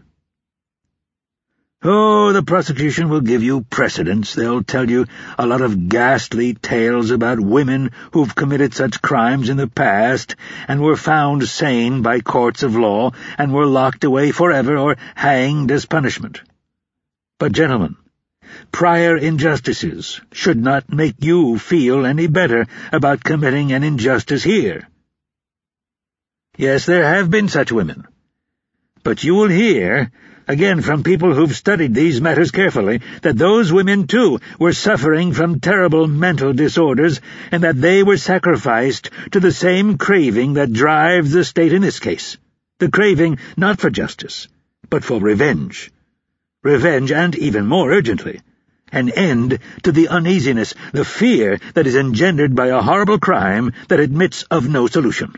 Oh, the prosecution will give you precedents. They'll tell you a lot of ghastly tales about women who've committed such crimes in the past and were found sane by courts of law and were locked away forever or hanged as punishment. But, gentlemen, prior injustices should not make you feel any better about committing an injustice here. Yes, there have been such women, but you will hear, again from people who've studied these matters carefully, that those women, too, were suffering from terrible mental disorders, and that they were sacrificed to the same craving that drives the state in this case, the craving not for justice, but for revenge. Revenge, and even more urgently, An end to the uneasiness, the fear that is engendered by a horrible crime that admits of no solution.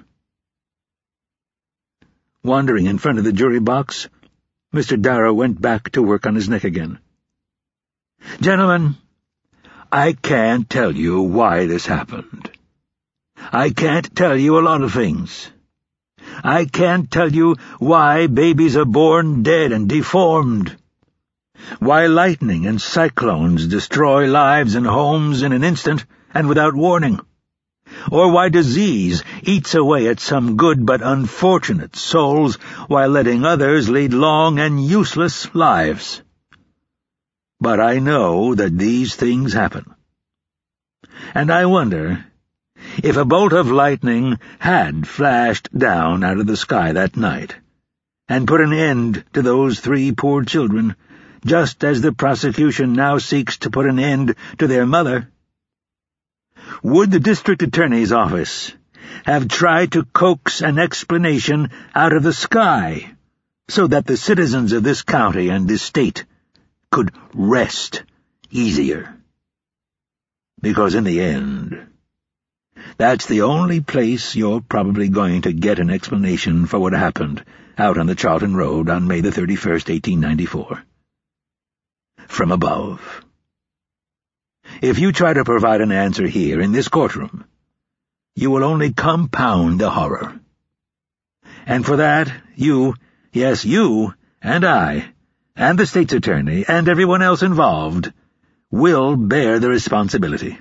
Wandering in front of the jury box, Mr. Darrow went back to work on his neck again. "Gentlemen, I can't tell you why this happened. I can't tell you a lot of things. I can't tell you why babies are born dead and deformed, why lightning and cyclones destroy lives and homes in an instant and without warning, or why disease eats away at some good but unfortunate souls while letting others lead long and useless lives. But I know that these things happen. And I wonder if a bolt of lightning had flashed down out of the sky that night and put an end to those 3 poor children, just as the prosecution now seeks to put an end to their mother, would the district attorney's office have tried to coax an explanation out of the sky so that the citizens of this county and this state could rest easier? Because in the end, that's the only place you're probably going to get an explanation for what happened out on the Charlton Road on May the 31st, 1894. From above. If you try to provide an answer here in this courtroom, you will only compound the horror. And for that, you, yes, you, and I, and the state's attorney, and everyone else involved, will bear the responsibility.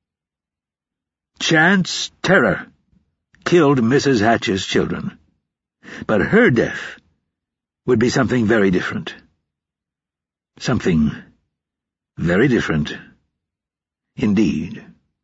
Chance terror killed Mrs. Hatch's children, but her death would be something very different. Something very different indeed.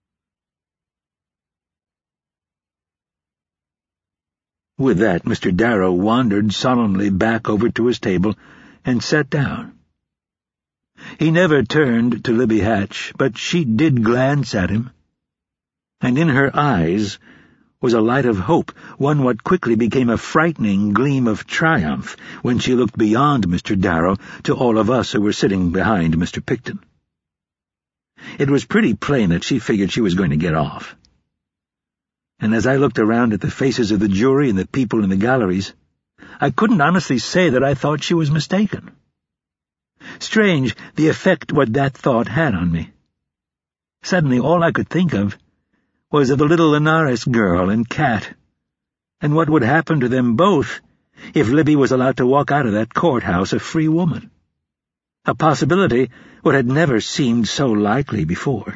With that, Mr. Darrow wandered solemnly back over to his table and sat down. He never turned to Libby Hatch, but she did glance at him, and in her eyes was a light of hope, one what quickly became a frightening gleam of triumph when she looked beyond Mr. Darrow to all of us who were sitting behind Mr. Picton. It was pretty plain that she figured she was going to get off. And as I looked around at the faces of the jury and the people in the galleries, I couldn't honestly say that I thought she was mistaken. Strange the effect what that thought had on me. Suddenly all I could think of was of the little Linares girl and Cat, and what would happen to them both if Libby was allowed to walk out of that courthouse a free woman. A possibility what had never seemed so likely before.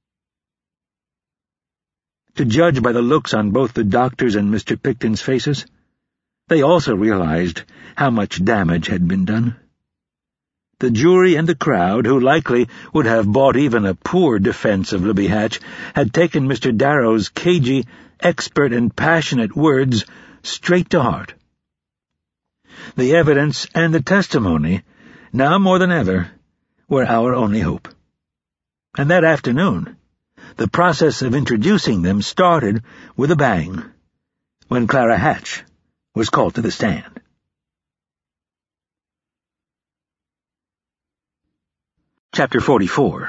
To judge by the looks on both the doctor's and Mr. Picton's faces, they also realized how much damage had been done. The jury and the crowd, who likely would have bought even a poor defense of Libby Hatch, had taken Mr. Darrow's cagey, expert, and passionate words straight to heart. The evidence and the testimony, now more than ever, were our only hope. And that afternoon, the process of introducing them started with a bang, when Clara Hatch was called to the stand. Chapter 44.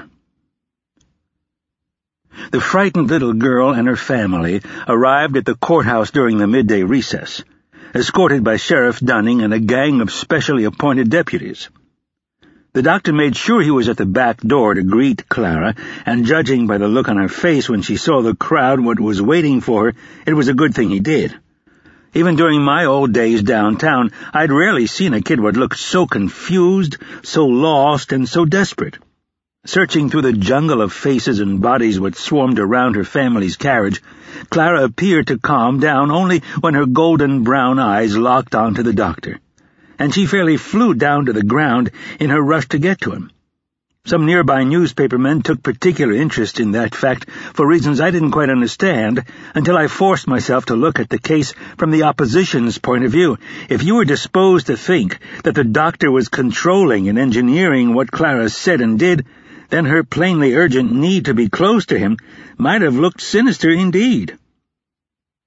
The frightened little girl and her family arrived at the courthouse during the midday recess, escorted by Sheriff Dunning and a gang of specially appointed deputies. The doctor made sure he was at the back door to greet Clara, and judging by the look on her face when she saw the crowd what was waiting for her, it was a good thing he did. Even during my old days downtown, I'd rarely seen a kid what looked so confused, so lost, and so desperate. Searching through the jungle of faces and bodies what swarmed around her family's carriage, Clara appeared to calm down only when her golden brown eyes locked onto the doctor, and she fairly flew down to the ground in her rush to get to him. Some nearby newspapermen took particular interest in that fact for reasons I didn't quite understand until I forced myself to look at the case from the opposition's point of view. If you were disposed to think that the doctor was controlling and engineering what Clara said and did, then her plainly urgent need to be close to him might have looked sinister indeed.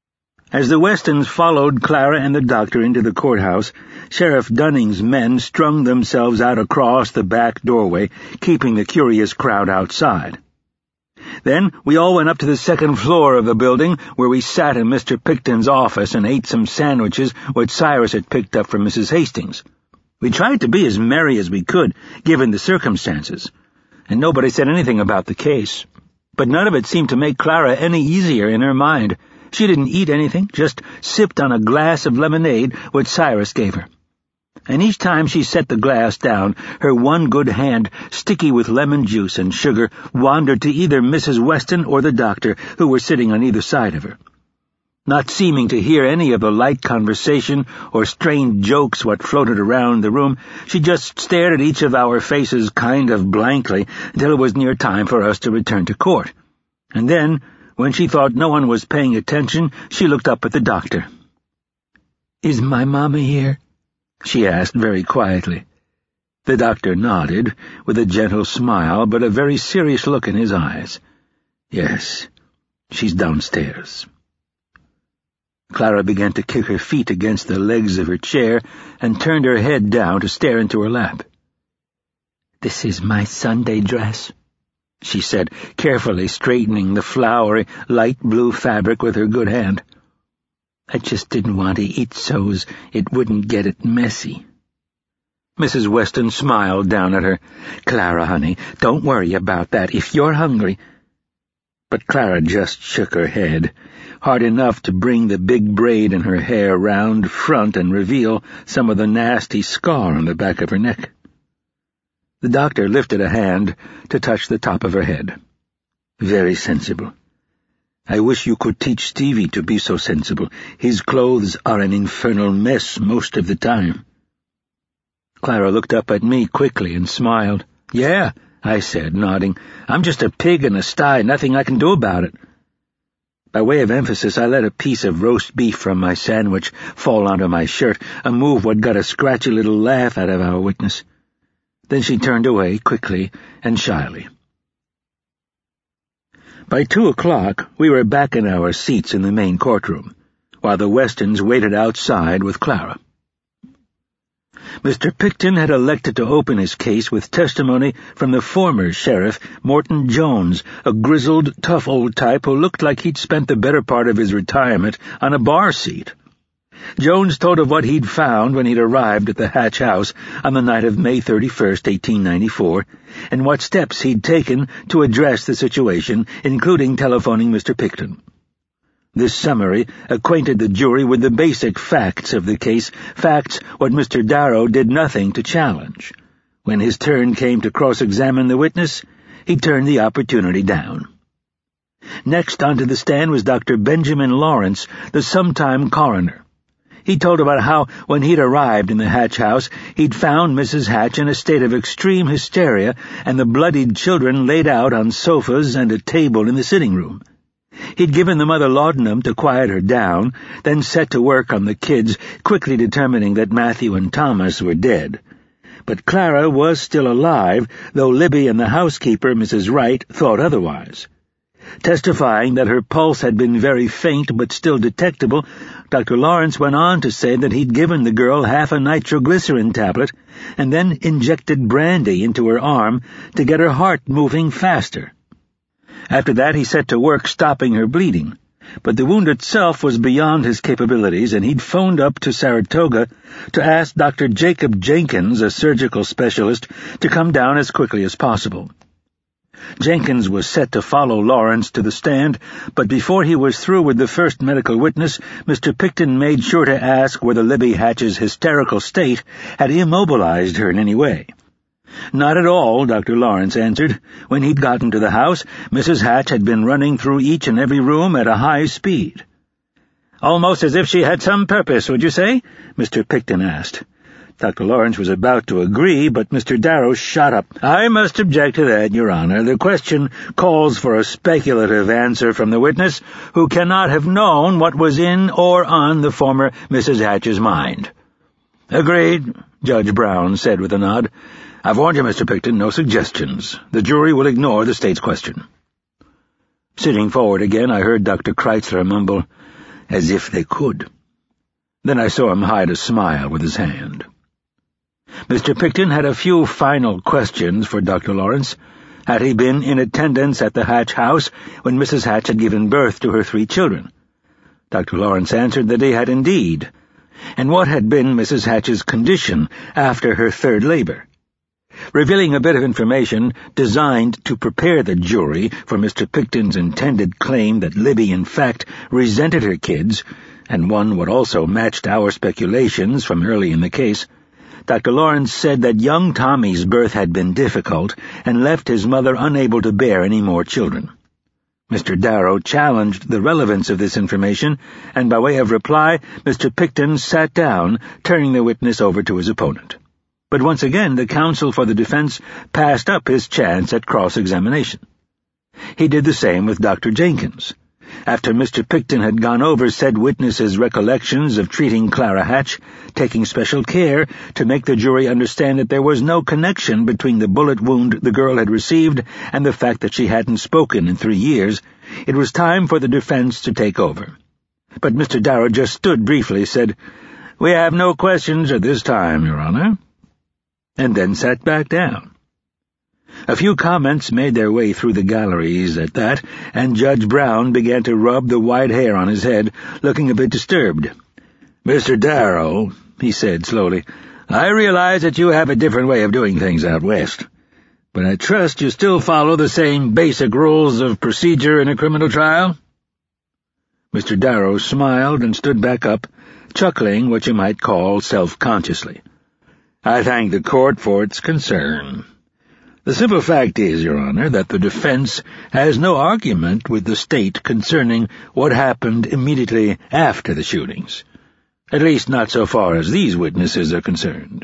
As the Westons followed Clara and the doctor into the courthouse, Sheriff Dunning's men strung themselves out across the back doorway, keeping the curious crowd outside. Then we all went up to the second floor of the building, where we sat in Mr. Picton's office and ate some sandwiches which Cyrus had picked up from Mrs. Hastings. We tried to be as merry as we could, given the circumstances, and nobody said anything about the case. But none of it seemed to make Clara any easier in her mind. She didn't eat anything, just sipped on a glass of lemonade which Cyrus gave her. And each time she set the glass down, her one good hand, sticky with lemon juice and sugar, wandered to either Mrs. Weston or the doctor, who were sitting on either side of her. Not seeming to hear any of the light conversation or strained jokes what floated around the room, she just stared at each of our faces kind of blankly until it was near time for us to return to court. And then, when she thought no one was paying attention, she looked up at the doctor. "Is my mamma here?" she asked very quietly. The doctor nodded, with a gentle smile but a very serious look in his eyes. "Yes, she's downstairs." Clara began to kick her feet against the legs of her chair and turned her head down to stare into her lap. "This is my Sunday dress," she said, carefully straightening the flowery, light blue fabric with her good hand. "I just didn't want to eat so's it wouldn't get it messy." Mrs. Weston smiled down at her. "Clara, honey, don't worry about that if you're hungry." But Clara just shook her head, hard enough to bring the big braid in her hair round front and reveal some of the nasty scar on the back of her neck. The doctor lifted a hand to touch the top of her head. "Very sensible. I wish you could teach Stevie to be so sensible. His clothes are an infernal mess most of the time." Clara looked up at me quickly and smiled. "Yeah," I said, nodding. "I'm just a pig in a sty, nothing I can do about it." By way of emphasis, I let a piece of roast beef from my sandwich fall onto my shirt, a move what got a scratchy little laugh out of our witness. Then she turned away quickly and shyly. By 2:00, we were back in our seats in the main courtroom, while the Westons waited outside with Clara. Mr. Picton had elected to open his case with testimony from the former sheriff, Morton Jones, a grizzled, tough old type who looked like he'd spent the better part of his retirement on a bar seat. Jones told of what he'd found when he'd arrived at the Hatch House on the night of May 31st, 1894, and what steps he'd taken to address the situation, including telephoning Mr. Picton. This summary acquainted the jury with the basic facts of the case, facts what Mr. Darrow did nothing to challenge. When his turn came to cross-examine the witness, he turned the opportunity down. Next onto the stand was Dr. Benjamin Lawrence, the sometime coroner. He told about how, when he'd arrived in the Hatch house, he'd found Mrs. Hatch in a state of extreme hysteria and the bloodied children laid out on sofas and a table in the sitting room. He'd given the mother laudanum to quiet her down, then set to work on the kids, quickly determining that Matthew and Thomas were dead. But Clara was still alive, though Libby and the housekeeper, Mrs. Wright, thought otherwise. Testifying that her pulse had been very faint but still detectable, Dr. Lawrence went on to say that he'd given the girl half a nitroglycerin tablet and then injected brandy into her arm to get her heart moving faster. After that, he set to work stopping her bleeding, but the wound itself was beyond his capabilities, and he'd phoned up to Saratoga to ask Dr. Jacob Jenkins, a surgical specialist, to come down as quickly as possible. Jenkins was set to follow Lawrence to the stand, but before he was through with the first medical witness, Mr. Picton made sure to ask whether Libby Hatch's hysterical state had immobilized her in any way. Not at all, Dr. Lawrence answered. When he'd gotten to the house, Mrs. Hatch had been running through each and every room at a high speed. "Almost as if she had some purpose, would you say?" Mr. Picton asked. Dr. Lawrence was about to agree, but Mr. Darrow shot up. "I must object to that, Your Honor. The question calls for a speculative answer from the witness, who cannot have known what was in or on the former Mrs. Hatch's mind." "Agreed," Judge Brown said with a nod. "I've warned you, Mr. Picton, no suggestions. The jury will ignore the state's question." Sitting forward again, I heard Dr. Kreitzler mumble, as if they could. Then I saw him hide a smile with his hand. Mr. Picton had a few final questions for Dr. Lawrence. Had he been in attendance at the Hatch house when Mrs. Hatch had given birth to her 3 children? Dr. Lawrence answered that he had indeed. And what had been Mrs. Hatch's condition after her 3rd labor? Revealing a bit of information designed to prepare the jury for Mr. Picton's intended claim that Libby in fact resented her kids, and one what also matched our speculations from early in the case, Dr. Lawrence said that young Tommy's birth had been difficult and left his mother unable to bear any more children. Mr. Darrow challenged the relevance of this information, and by way of reply, Mr. Picton sat down, turning the witness over to his opponent. But once again the counsel for the defense passed up his chance at cross-examination. He did the same with Dr. Jenkins. After Mr. Picton had gone over said witness's recollections of treating Clara Hatch, taking special care to make the jury understand that there was no connection between the bullet wound the girl had received and the fact that she hadn't spoken in 3 years, it was time for the defense to take over. But Mr. Darrow just stood briefly, said, "We have no questions at this time, Your Honor," and then sat back down. A few comments made their way through the galleries at that, and Judge Brown began to rub the white hair on his head, looking a bit disturbed. "Mr. Darrow," he said slowly, "I realize that you have a different way of doing things out west, but I trust you still follow the same basic rules of procedure in a criminal trial?" Mr. Darrow smiled and stood back up, chuckling what you might call self-consciously. "I thank the court for its concern. The simple fact is, Your Honor, that the defense has no argument with the state concerning what happened immediately after the shootings, at least not so far as these witnesses are concerned."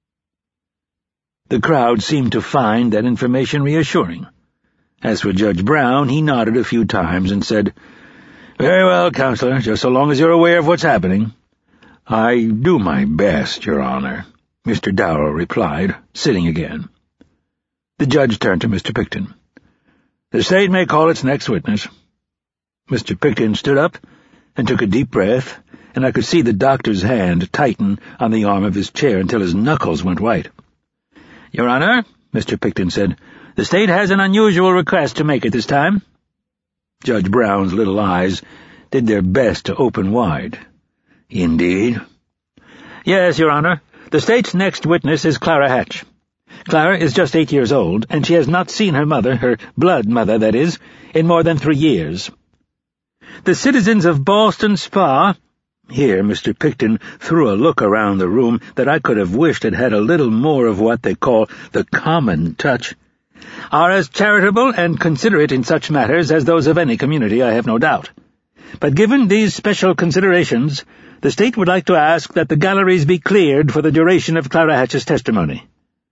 The crowd seemed to find that information reassuring. As for Judge Brown, he nodded a few times and said, "Very well, Counselor, just so long as you're aware of what's happening." "I do my best, Your Honor," Mr. Darrow replied, sitting again. The judge turned to Mr. Picton. "The state may call its next witness." Mr. Picton stood up and took a deep breath, and I could see the doctor's hand tighten on the arm of his chair until his knuckles went white. "Your Honor," Mr. Picton said, "the state has an unusual request to make at this time." Judge Brown's little eyes did their best to open wide. "Indeed?" "Yes, Your Honor. The state's next witness is Clara Hatch. Clara is just 8 years old, and she has not seen her mother, her blood mother, that is, in more than 3 years. The citizens of Ballston Spa—" Here Mr. Picton threw a look around the room that I could have wished had had a little more of what they call the common touch, "are as charitable and considerate in such matters as those of any community, I have no doubt. But given these special considerations, the state would like to ask that the galleries be cleared for the duration of Clara Hatch's testimony."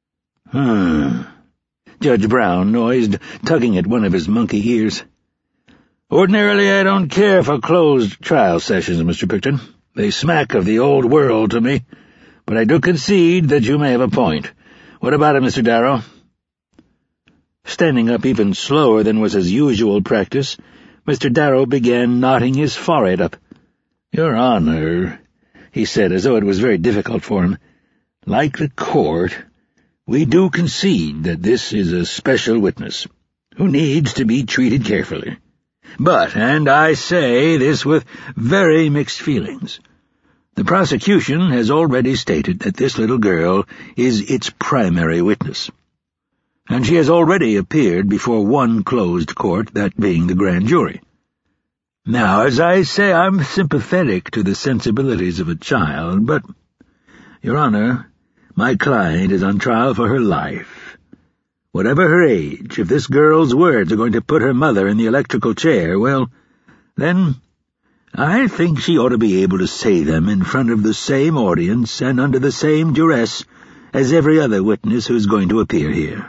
Judge Brown noised, tugging at one of his monkey ears. "Ordinarily I don't care for closed trial sessions, Mr. Picton. They smack of the old world to me, but I do concede that you may have a point. What about it, Mr. Darrow?" Standing up even slower than was his usual practice, Mr. Darrow began knotting his forehead up. "Your Honor," he said, as though it was very difficult for him, "like the court, we do concede that this is a special witness, who needs to be treated carefully. But, and I say this with very mixed feelings, the prosecution has already stated that this little girl is its primary witness, and she has already appeared before one closed court, that being the grand jury. Now, as I say, I'm sympathetic to the sensibilities of a child, but, Your Honor, my client is on trial for her life. Whatever her age, if this girl's words are going to put her mother in the electrical chair, well, then I think she ought to be able to say them in front of the same audience and under the same duress as every other witness who's going to appear here."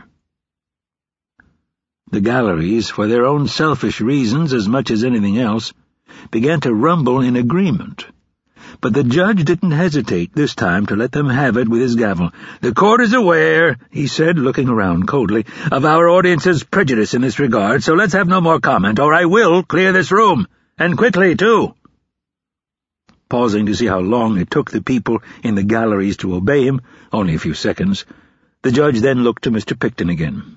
The galleries, for their own selfish reasons as much as anything else, began to rumble in agreement. But the judge didn't hesitate this time to let them have it with his gavel. "The court is aware," he said, looking around coldly, "of our audience's prejudice in this regard, so let's have no more comment, or I will clear this room, and quickly, too." pausing to see how long it took the people in the galleries to obey him, only a few seconds. The judge then looked to Mr. Picton again.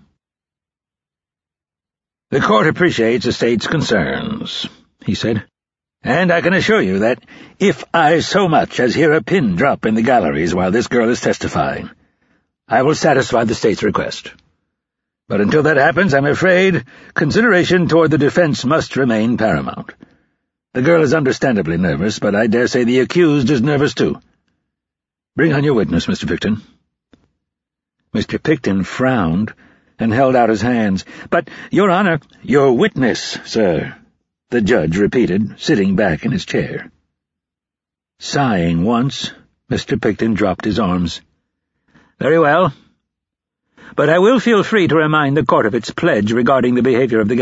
"The court appreciates the state's concerns," he said, "and I can assure you that if I so much as hear a pin drop in the galleries while this girl is testifying, I will satisfy the state's request. But until that happens, I'm afraid consideration toward the defense must remain paramount. The girl is understandably nervous, but I dare say the accused is nervous too. Bring on your witness, Mr. Picton." Mr. Picton frowned and held out his hands. "But, Your Honor—" "Your witness, sir," the judge repeated, sitting back in his chair. Sighing once, Mr. Picton dropped his arms. "Very well. But I will feel free to remind the court of its pledge regarding the behavior of the